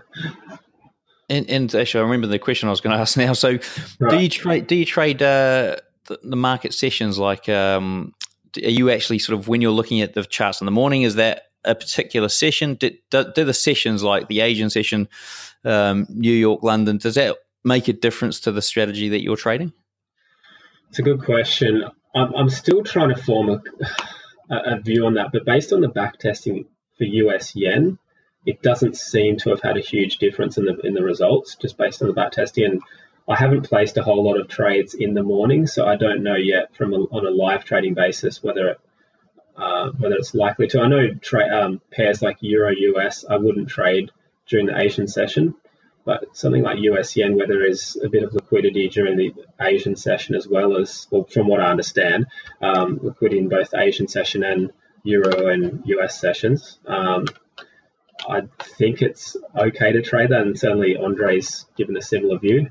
And, and actually, I remember the question I was going to ask now. So, right. do you trade? Do you trade uh, the, the market sessions? Like, um, are you actually sort of when you're looking at the charts in the morning? Is that a particular session? Do, do, do the sessions like the Asian session, um, New York, London? Does that make a difference to the strategy that you're trading? It's a good question. I'm, I'm still trying to form a, a view on that, but based on the back testing for U S yen, it doesn't seem to have had a huge difference in the in the results, just based on the back testing. And I haven't placed a whole lot of trades in the morning, so I don't know yet from a, on a live trading basis whether it, uh, whether it's likely to. I know tra- um, pairs like Euro U S I wouldn't trade during the Asian session, but something like U S yen, where there is a bit of liquidity during the Asian session as well as, well, from what I understand, um, liquidity in both Asian session and Euro and U S sessions. Um, I think it's okay to trade that, and certainly Andre's given a similar view.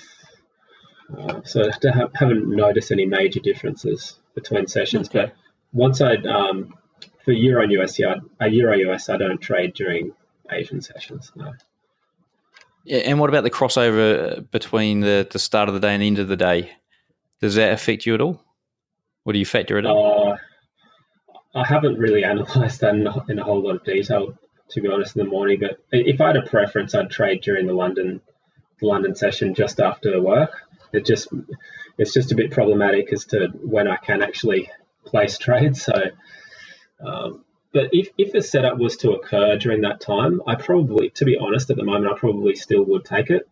Uh, so I have, haven't noticed any major differences between sessions. Okay. But once I, um, for Euro and U S, yeah, a Euro U S, I don't trade during Asian sessions. No. Yeah, and what about the crossover between the, the start of the day and end of the day? Does that affect you at all? Or do you factor it in? Uh, I haven't really analysed that in, in a whole lot of detail, to be honest, in the morning. But if I had a preference, I'd trade during the London the London session just after work. It just it's just a bit problematic as to when I can actually place trades. So, um, but if if a setup was to occur during that time, I probably, to be honest, at the moment, I probably still would take it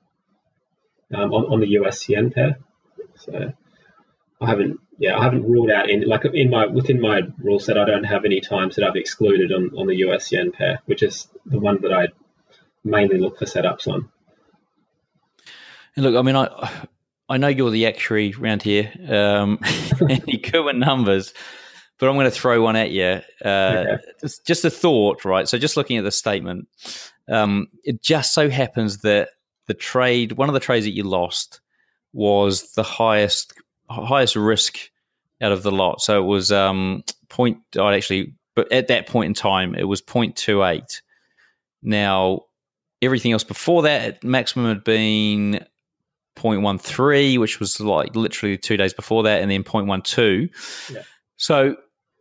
um, on on the U S yen pair. So I haven't. Yeah, I haven't ruled out in like in my within my rule set. I don't have any times that I've excluded on, on the U S yen pair, which is the one that I mainly look for setups on. And look, I mean, I I know you're the actuary around here, um, and you're good with numbers, but I'm going to throw one at you. Uh, okay. just, just a thought, right? So, just looking at the statement, um, it just so happens that the trade, one of the trades that you lost, was the highest highest risk out of the lot. So it was um point I actually but at that point in time it was zero point two eight. Now everything else before that maximum had been zero point one three, which was like literally two days before that, and then zero point one two. Yeah. So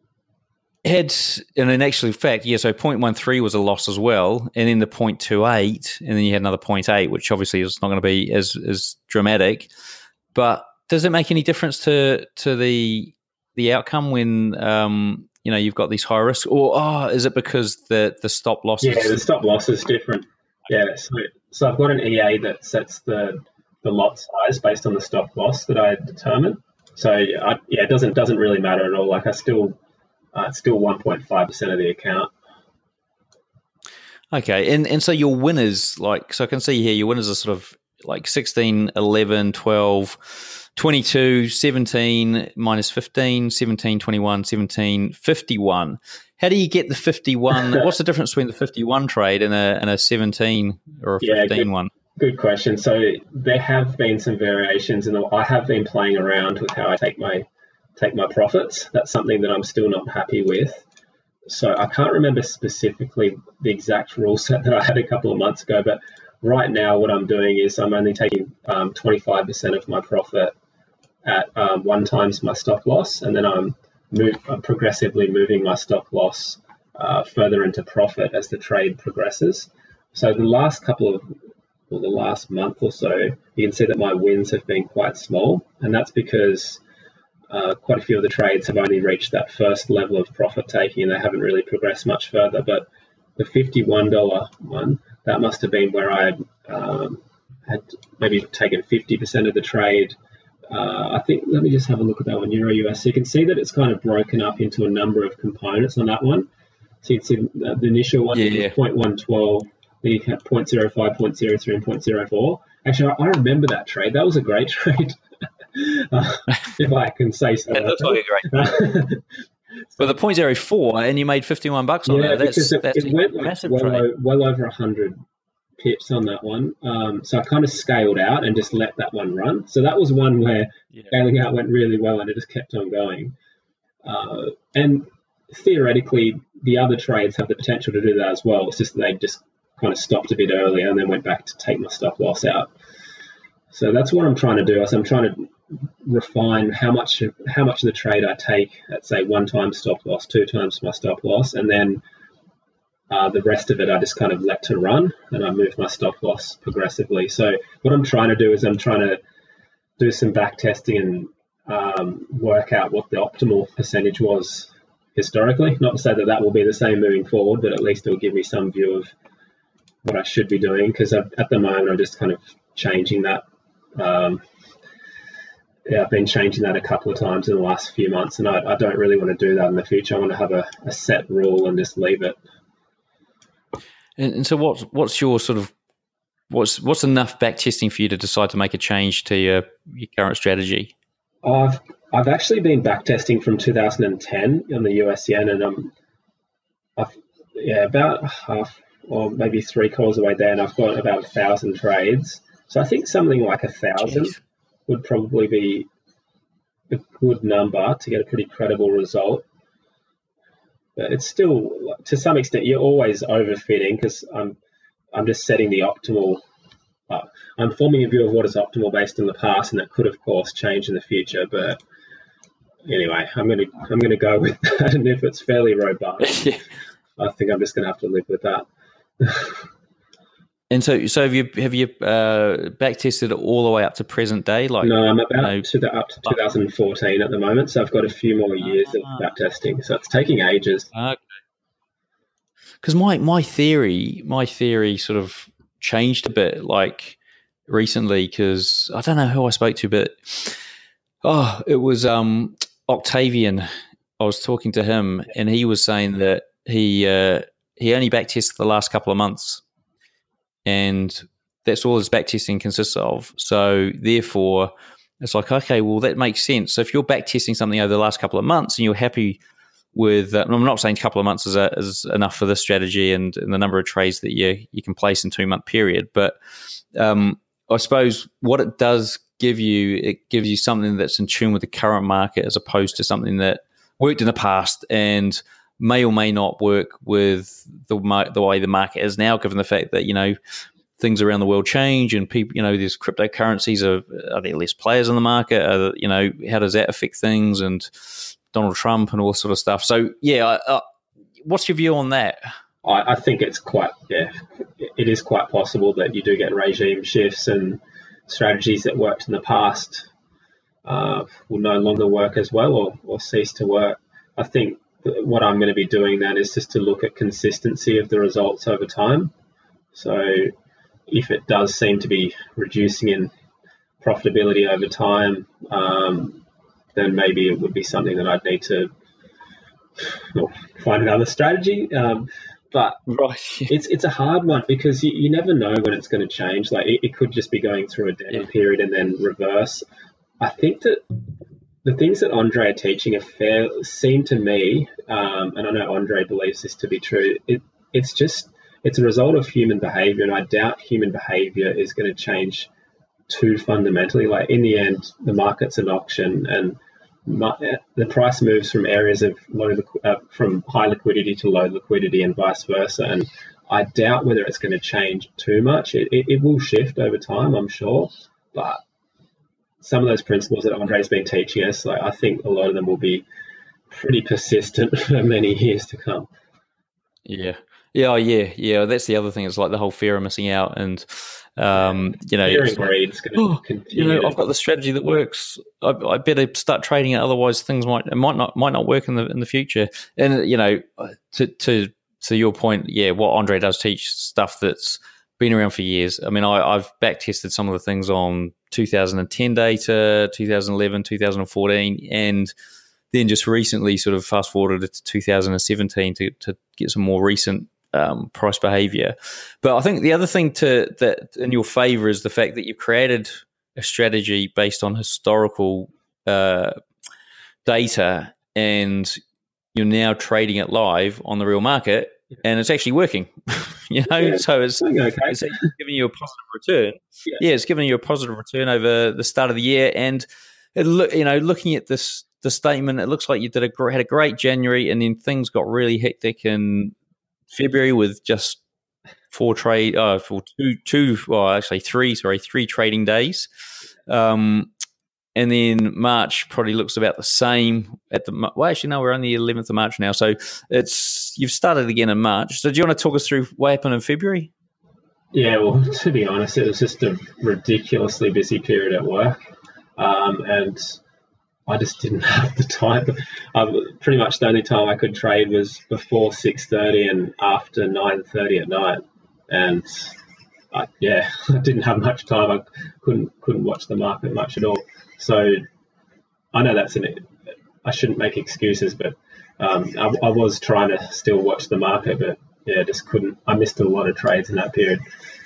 had and in actual fact, yeah, so zero point one three was a loss as well, and then the zero point two eight, and then you had another zero point eight, which obviously is not going to be as as dramatic. But does it make any difference to to the the outcome when um, you know you've got these high risks, or oh, is it because the the stop loss? Yeah, the stop loss is different. Yeah, so so I've got an E A that sets the the lot size based on the stop loss that I determine. So I, yeah, it doesn't doesn't really matter at all. Like I still, uh, it's still one point five percent of the account. Okay, and and so your winners, like, so I can see here your winners are sort of like sixteen, eleven, twelve, twenty-two, seventeen, minus fifteen, seventeen, twenty-one, seventeen, fifty-one. How do you get the fifty-one? What's the difference between the fifty-one trade and a and a seventeen or a fifteen yeah, good, one? Good question. So there have been some variations, and I have been playing around with how I take my take my profits. That's something that I'm still not happy with. So I can't remember specifically the exact rule set that I had a couple of months ago, but right now what I'm doing is I'm only taking um, twenty-five percent of my profit at um, one times my stop loss, and then I'm, move, I'm progressively moving my stop loss uh, further into profit as the trade progresses. So the last couple of, well, the last month or so, you can see that my wins have been quite small, and that's because Uh, quite a few of the trades have only reached that first level of profit taking and they haven't really progressed much further. But the fifty-one dollars one, that must have been where I um, had maybe taken fifty percent of the trade. Uh, I think, let me just have a look at that one, Euro U S. So you can see that it's kind of broken up into a number of components on that one. So you can see the, the initial one yeah, was yeah. zero point one one two, then you had zero point zero five, zero point zero three, and zero point zero four. Actually, I, I remember that trade. That was a great trade. Uh, if I can say so. It looks like a great. But the point zero four, and you made fifty-one bucks on yeah, that. That's, because it, that's it went a like massive well, trade. o- well over one hundred pips on that one. Um, so I kind of scaled out and just let that one run. So that was one where Yeah. scaling out went really well and it just kept on going. Uh, and theoretically, the other trades have the potential to do that as well. It's just that they just kind of stopped a bit earlier and then went back to take my stop loss out. So that's what I'm trying to do. So I'm trying to refine how much how much of the trade I take at, say, one time stop loss, two times my stop loss, and then uh, the rest of it I just kind of let to run, and I move my stop loss progressively. So what I'm trying to do is I'm trying to do some back testing and um, work out what the optimal percentage was historically. Not to say that that will be the same moving forward, but at least it will give me some view of what I should be doing, because at the moment I'm just kind of changing that. Um, yeah, I've been changing that a couple of times in the last few months, and I, I don't really want to do that in the future. I want to have a, a set rule and just leave it. And, and so, what's what's your sort of what's what's enough back testing for you to decide to make a change to your, your current strategy? I've I've actually been back testing from two thousand ten on the U S yen, and I'm I've yeah about half or maybe three quarters away there, and I've got about a thousand trades. So I think something like a thousand Jeez. would probably be a good number to get a pretty credible result. But it's still, to some extent, you're always overfitting, because I'm I'm just setting the optimal. Uh, I'm forming a view of what is optimal based on the past, and that could, of course, change in the future. But anyway, I'm gonna I'm gonna go with that, and if it's fairly robust, Yeah. I think I'm just gonna have to live with that. And so, so have you have you uh, back tested it all the way up to present day? Like, No, I'm about you know, to the, up to two thousand fourteen at the moment, so I've got a few more years of back testing. So it's taking ages. Okay. Because my my theory, my theory sort of changed a bit, like recently. Because I don't know who I spoke to, but oh, it was um, Octavian. I was talking to him, and he was saying that he uh, he only back tested the last couple of months. And that's all his backtesting consists of. So therefore, it's like, okay, well, that makes sense. So if you're backtesting something over the last couple of months and you're happy with, uh, I'm not saying a couple of months is, a, is enough for this strategy and, and the number of trades that you you can place in two month period, but um, I suppose what it does give you, it gives you something that's in tune with the current market, as opposed to something that worked in the past and may or may not work with the the way the market is now, given the fact that, you know, things around the world change and people, you know, there's cryptocurrencies, are, are there less players in the market? Are, you know, how does that affect things? And Donald Trump and all sort of stuff. So, yeah, uh, what's your view on that? I, I think it's quite, yeah, it is quite possible that you do get regime shifts, and strategies that worked in the past uh, will no longer work as well, or, or cease to work. I think what I'm going to be doing then is just to look at consistency of the results over time. So if it does seem to be reducing in profitability over time, um, then maybe it would be something that I'd need to well, find another strategy. Um, but right. it's it's a hard one because you, you never know when it's going to change. Like it, it could just be going through a down yeah. period and then reverse. I think that the things that Andre are teaching are fair, seem to me, um, and I know Andre believes this to be true, it, it's just, it's a result of human behavior, and I doubt human behavior is going to change too fundamentally. Like in the end, the market's an auction, and the price moves from areas of low, uh, from high liquidity to low liquidity and vice versa. And I doubt whether it's going to change too much. It, it, it will shift over time, I'm sure, but some of those principles that Andre's been teaching us, like I think a lot of them will be pretty persistent for many years to come. Yeah. Yeah, oh, yeah, yeah. That's the other thing. It's like the whole fear of missing out, and um, you know, fear and greed is going to oh, continue. You know, I've got the strategy that works. I, I better start trading it, otherwise things might it might not might not work in the in the future. And you know, to to to your point, yeah, what Andre does teach stuff that's been around for years. I mean, I, I've back tested some of the things on two thousand ten data, two thousand eleven, two thousand fourteen, and then just recently sort of fast forwarded it to two thousand seventeen to, to get some more recent um, price behavior. But I think the other thing to that in your favor is the fact that you've created a strategy based on historical uh, data, and you're now trading it live on the real market, and it's actually working. You know, yeah, so it's, okay. it's giving you a positive return. Yeah. yeah, it's giving you a positive return over the start of the year, and it look, you know, looking at this the statement, it looks like you did a had a great January, and then things got really hectic in February with just four trade, uh, for two, two, well, actually three, sorry, three trading days, um, and then March probably looks about the same at the. Well, actually, no, we're on the eleventh of March now, so it's you've started again in March. So, do you want to talk us through what happened in February? Yeah, well, to be honest, it was just a ridiculously busy period at work, um, and I just didn't have the time. Um, pretty much the only time I could trade was before six thirty and after nine thirty at night, and I, yeah, I didn't have much time. I couldn't couldn't watch the market much at all. So I know that's an. I shouldn't make excuses, but um, I, I was trying to still watch the market, but yeah, just couldn't. I missed a lot of trades in that period.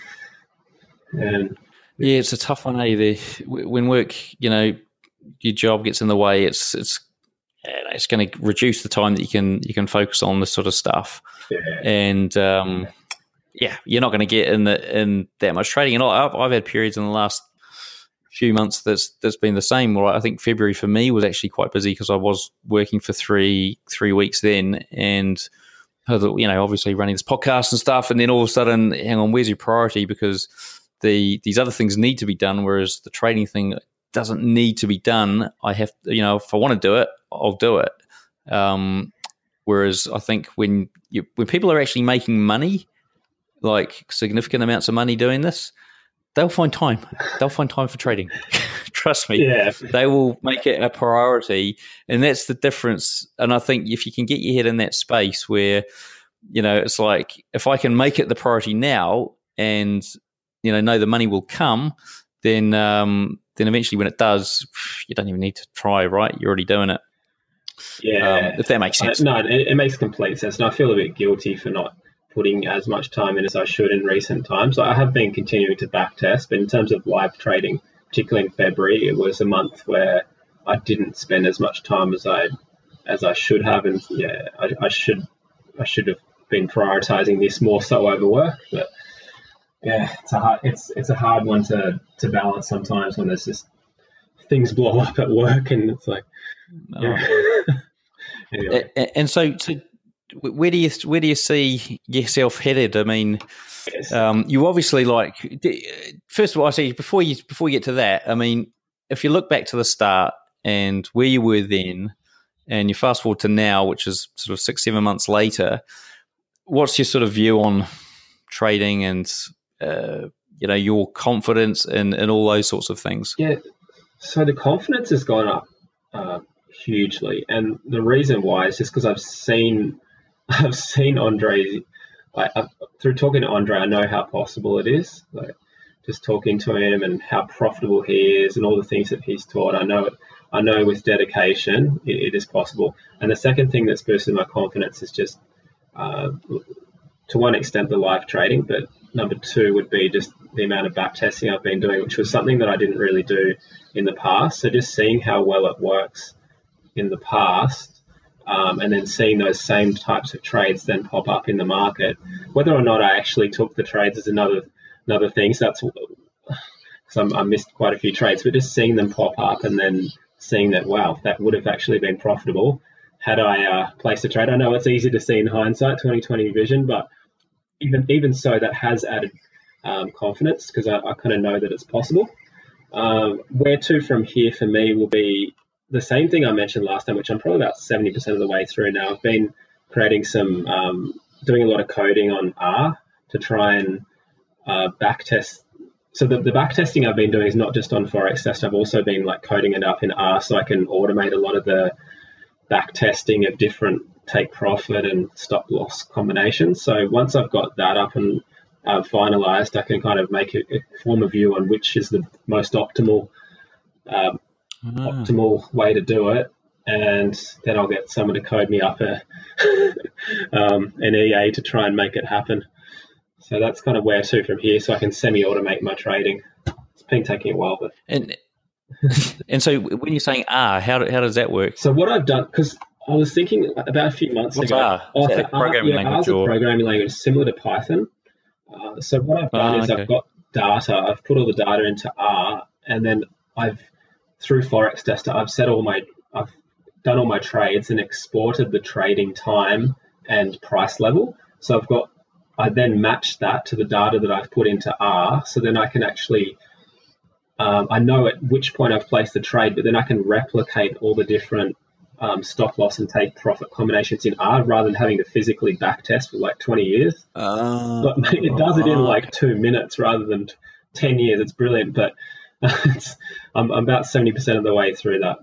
And yeah, it's a tough one, eh? The, when work, you know, your job gets in the way, it's it's it's going to reduce the time that you can you can focus on this sort of stuff. Yeah. And um, yeah, you're not going to get in the in that much trading. And I've, I've had periods in the last few months that's that's been the same. Well, I think February for me was actually quite busy because I was working for three three weeks then, and you know, obviously running this podcast and stuff. And then all of a sudden, hang on, where's your priority? Because the these other things need to be done, whereas the trading thing doesn't need to be done. I have, you know, if I want to do it, I'll do it. Um, whereas I think when you, when people are actually making money, like significant amounts of money doing this, they'll find time. They'll find time for trading. Trust me. Yeah. They will make it a priority, and that's the difference. And I think if you can get your head in that space where, you know, it's like if I can make it the priority now, and you know, know the money will come, then. Um, then eventually when it does, you don't even need to try, right? You're already doing it. Yeah. Um, if that makes sense. I, no, it, it makes complete sense. And I feel a bit guilty for not putting as much time in as I should in recent times. I have been continuing to back test, but in terms of live trading, particularly in February, it was a month where I didn't spend as much time as I as I should have. And yeah, I, I should I should have been prioritizing this more so over work. But yeah, it's a hard it's it's a hard one to, to balance sometimes when there's just things blow up at work and it's like yeah. Oh. Anyway. And, and so, so where do you where do you see yourself headed? I mean, Yes. um, you obviously like. First of all, I see before you before you get to that. I mean, if you look back to the start and where you were then, and you fast forward to now, which is sort of six seven months later, what's your sort of view on trading and uh, you know, your confidence and and all those sorts of things? Yeah. So the confidence has gone up uh, hugely, and the reason why is just because I've seen I've seen Andre I, I, through talking to Andre, I know how possible it is. Like just talking to him and how profitable he is and all the things that he's taught. I know it. I know with dedication, it, it is possible. And the second thing that's boosted my confidence is just, uh, to one extent, the live trading, but number two would be just the amount of back testing I've been doing, which was something that I didn't really do in the past. So just seeing how well it works in the past, um, and then seeing those same types of trades then pop up in the market, whether or not I actually took the trades is another another thing. So that's because I missed quite a few trades, but just seeing them pop up and then seeing that, wow, that would have actually been profitable had I uh, placed a trade. I know it's easy to see in hindsight, twenty twenty vision, but even even so, that has added um, confidence because I, I kind of know that it's possible. Um, where to from here for me will be the same thing I mentioned last time, which I'm probably about seventy percent of the way through now. I've been creating some, um, doing a lot of coding on R to try and uh, back test. So the, the back testing I've been doing is not just on Forex Test. I've also been like coding it up in R so I can automate a lot of the back testing of different take profit and stop loss combinations. So once I've got that up and uh, finalized, I can kind of make a, a form a view on which is the most optimal um, ah. optimal way to do it. And then I'll get someone to code me up a um, an E A to try and make it happen. So that's kind of where to from here, so I can semi-automate my trading. It's been taking a while, but and and so when you're saying R, how do, how does that work? So what I've done, because I was thinking about a few months What's ago. R? Oh, Is that a programming R, yeah, language? R's a Or? programming language similar to Python. Uh, so what I've done Ah, is okay. I've got data. I've put all the data into R, and then I've through Forex Tester, I've set all my, I've done all my trades and exported the trading time and price level. So I've got, I then matched that to the data that I've put into R. So then I can actually, um, I know at which point I've placed the trade, but then I can replicate all the different um, stop loss and take profit combinations in R rather than having to physically back test for like twenty years. Uh, But it does it in like two minutes rather than ten years. It's brilliant, but it's, I'm, I'm about seventy percent of the way through that.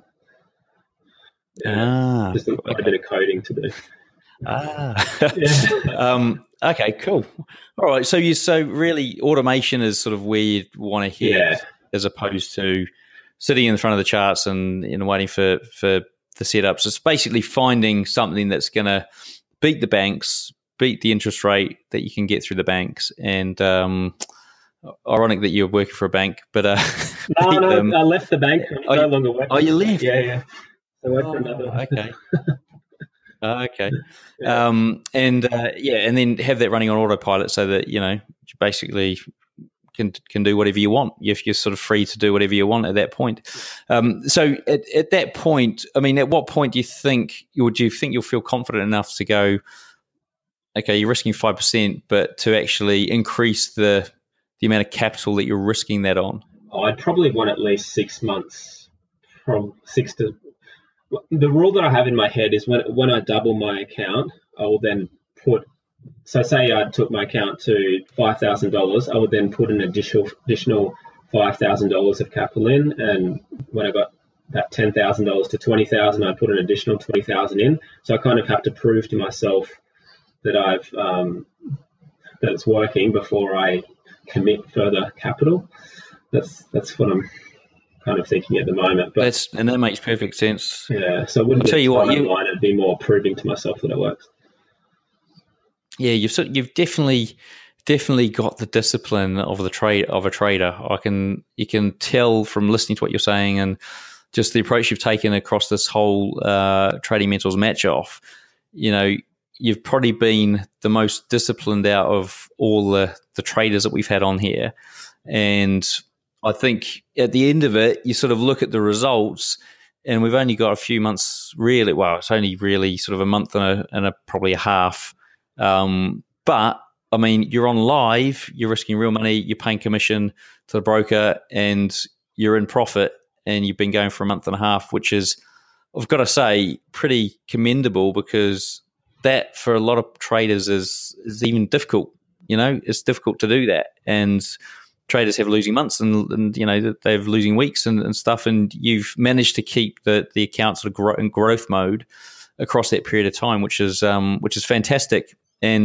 Yeah, Ah, just a, quite a bit of coding to do. Ah, Yeah. um, okay, cool. All right, so you so really automation is sort of where you want to hit, Yeah. as opposed to sitting in front of the charts and you know, waiting for for the setups. It's basically finding something that's going to beat the banks, beat the interest rate that you can get through the banks, and um, ironic that you're working for a bank, but uh, No, beat no, them. I left the bank. I'm Oh, no you- longer working. oh, you left? Yeah, yeah. So I work for Oh, another one. okay. Oh, okay. Um, and uh, yeah, and then have that running on autopilot so that you know you basically can can do whatever you want. If you're sort of free to do whatever you want at that point. Um, so at, at that point, I mean, at what point do you think, or do you think you'll feel confident enough to go, okay, you're risking five percent, but to actually increase the the amount of capital that you're risking that on? Oh, I'd probably want at least six months, from six to. The rule that I have in my head is when when I double my account, I will then put. So say I took my account to five thousand dollars, I would then put an additional additional five thousand dollars of capital in, and when I got that ten thousand dollars to twenty thousand, I put an additional twenty thousand in. So I kind of have to prove to myself that I've um, that it's working before I commit further capital. That's that's what I'm kind of thinking at the moment. But That's and that makes perfect sense. yeah, so it wouldn't I'll tell be you what, bottom you- line, it'd be more proving to myself that it works. Yeah, you've sort- you've definitely definitely got the discipline of the trade of a trader. I can you can tell from listening to what you're saying and just the approach you've taken across this whole uh, Trading Mentors match off. You know, you've probably been the most disciplined out of all the the traders that we've had on here, and I think at the end of it, you sort of look at the results, and we've only got a few months really. Well, it's only really sort of a month and a, and a probably a half. Um, but I mean, you're on live, you're risking real money, you're paying commission to the broker, and you're in profit, and you've been going for a month and a half, which is, I've got to say, pretty commendable, because that for a lot of traders is is even difficult. You know, it's difficult to do that, and traders have losing months and, and you know, they have losing weeks and, and stuff, and you've managed to keep the the account sort of grow, in growth mode across that period of time, which is um, which is fantastic. And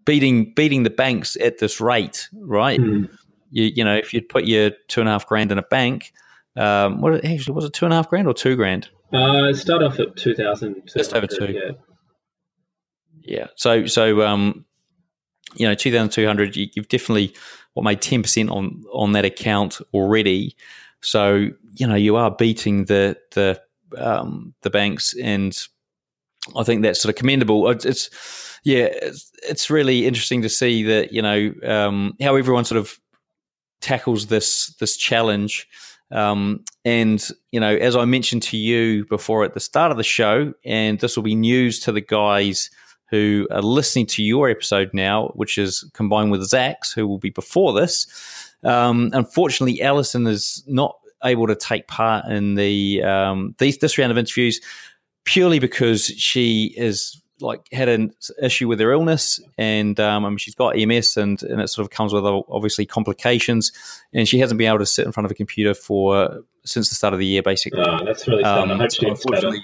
beating beating the banks at this rate, right? Mm. You you know, if you'd put your two and a half grand in a bank, um, what actually was it two and a half grand or two grand? Uh, start off at two thousand. Just over two. Yeah. Yeah. So so um, you know, two thousand two hundred. You, you've definitely what made ten percent on on that account already. So you know, you are beating the the um, the banks, and I think that's sort of commendable. It's, it's yeah, it's, it's really interesting to see that, you know, um, how everyone sort of tackles this this challenge. Um, and, you know, as I mentioned to you before at the start of the show, and this will be news to the guys who are listening to your episode now, which is combined with Zach's, who will be before this. Um, unfortunately, Alison is not able to take part in the um, these, this round of interviews purely because she is like had an issue with her illness, and um, I mean, she's got E M S, and, and it sort of comes with obviously complications, and she hasn't been able to sit in front of a computer for since the start of the year, basically. Oh, that's really sad. Um, I hope so she gets better.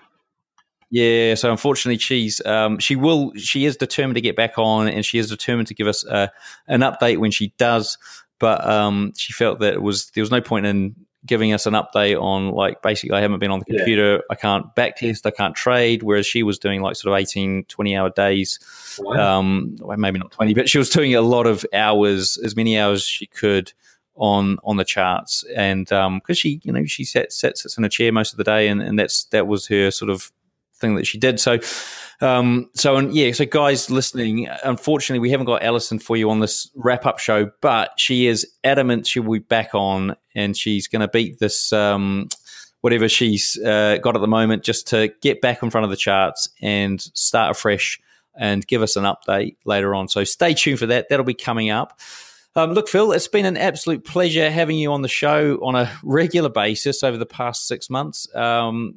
Yeah, so unfortunately, she's um, she will she is determined to get back on, and she is determined to give us uh, an update when she does. But um, she felt that it was there was no point in giving us an update on, like, basically I haven't been on the computer, yeah. I can't backtest, I can't trade, whereas she was doing like sort of eighteen, twenty hour days. Wow. Um, well, maybe not twenty, but she was doing a lot of hours, as many hours as she could on on the charts. And um, because she, you know, she sat, sat sits in a chair most of the day, and, and that's that was her sort of thing that she did. So um so and yeah so guys listening, unfortunately we haven't got Alison for you on this wrap-up show, but she is adamant she'll be back on, and she's going to beat this um whatever she's uh, got at the moment, just to get back in front of the charts and start afresh and give us an update later on. So stay tuned for that. That'll be coming up. Um, look, Phil, it's been an absolute pleasure having you on the show on a regular basis over the past six months. um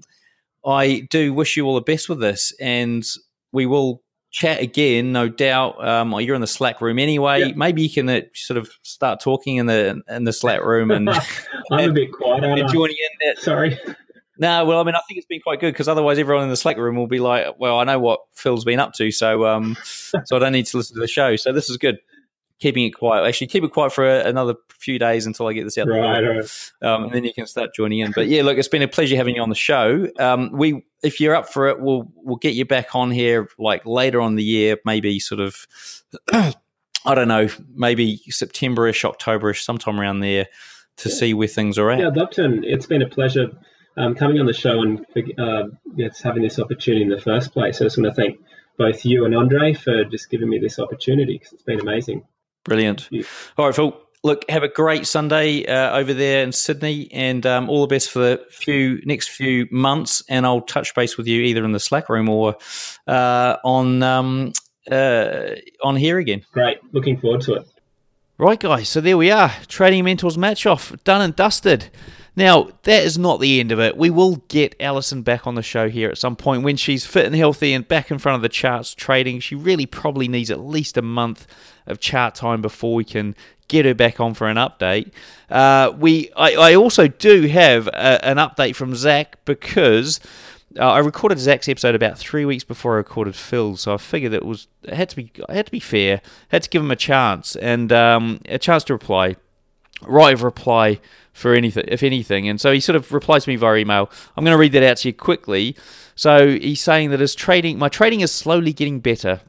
I do wish you all the best with this, and we will chat again, no doubt. Um, you're in the Slack room anyway. Yep. Maybe you can uh, sort of start talking in the in the Slack room, and I'm and, a bit quiet. And joining in that. Sorry. No, well, I mean, I think it's been quite good, because otherwise everyone in the Slack room will be like, "Well, I know what Phil's been up to, so um, so I don't need to listen to the show." So this is good. Keeping it quiet. Actually, keep it quiet for a, another few days until I get this out. Right, right. Um, and then you can start joining in. But yeah, look, it's been a pleasure having you on the show. Um, we, if you're up for it, we'll we'll get you back on here like later on in the year, maybe sort of, I don't know, maybe September-ish, October-ish, sometime around there, to yeah. see where things are at. Yeah, I'd love to. And it's been a pleasure um, coming on the show and uh, yes, having this opportunity in the first place. I just want to thank both you and Andre for just giving me this opportunity, because it's been amazing. Brilliant. All right, Phil. Look, have a great Sunday uh, over there in Sydney, and um, all the best for the few next few months. And I'll touch base with you either in the Slack room or uh, on um, uh, on here again. Great. Looking forward to it. Right, guys. So there we are. Trading Mentors Match Off, done and dusted. Now, that is not the end of it. We will get Alison back on the show here at some point when she's fit and healthy and back in front of the charts trading. She really probably needs at least a month of chart time before we can get her back on for an update. Uh, we, I, I also do have a, an update from Zach, because uh, I recorded Zach's episode about three weeks before I recorded Phil's, so I figured it was it had to be it had to be fair, had to give him a chance and um, a chance to reply, right of reply for anything, if anything. And so he sort of replies to me via email. I'm going to read that out to you quickly. So he's saying that his trading, my trading is slowly getting better.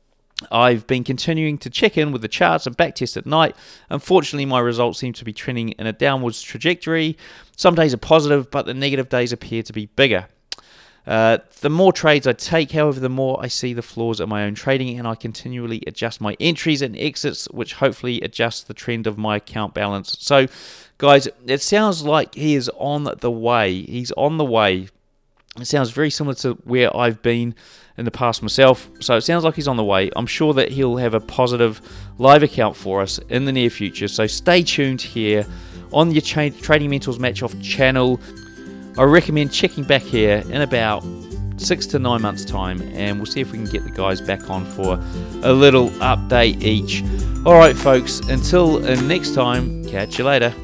I've been continuing to check in with the charts and backtest at night. Unfortunately, my results seem to be trending in a downwards trajectory. Some days are positive, but the negative days appear to be bigger. Uh, the more trades I take, however, the more I see the flaws in my own trading, and I continually adjust my entries and exits, which hopefully adjusts the trend of my account balance. So, guys, it sounds like he is on the way. He's on the way. It sounds very similar to where I've been in the past myself. So it sounds like he's on the way. I'm sure that he'll have a positive live account for us in the near future. So stay tuned here on your cha- Trading Mentors Match Off channel. I recommend checking back here in about six to nine months' time, and we'll see if we can get the guys back on for a little update each. All right, folks, until next time, catch you later.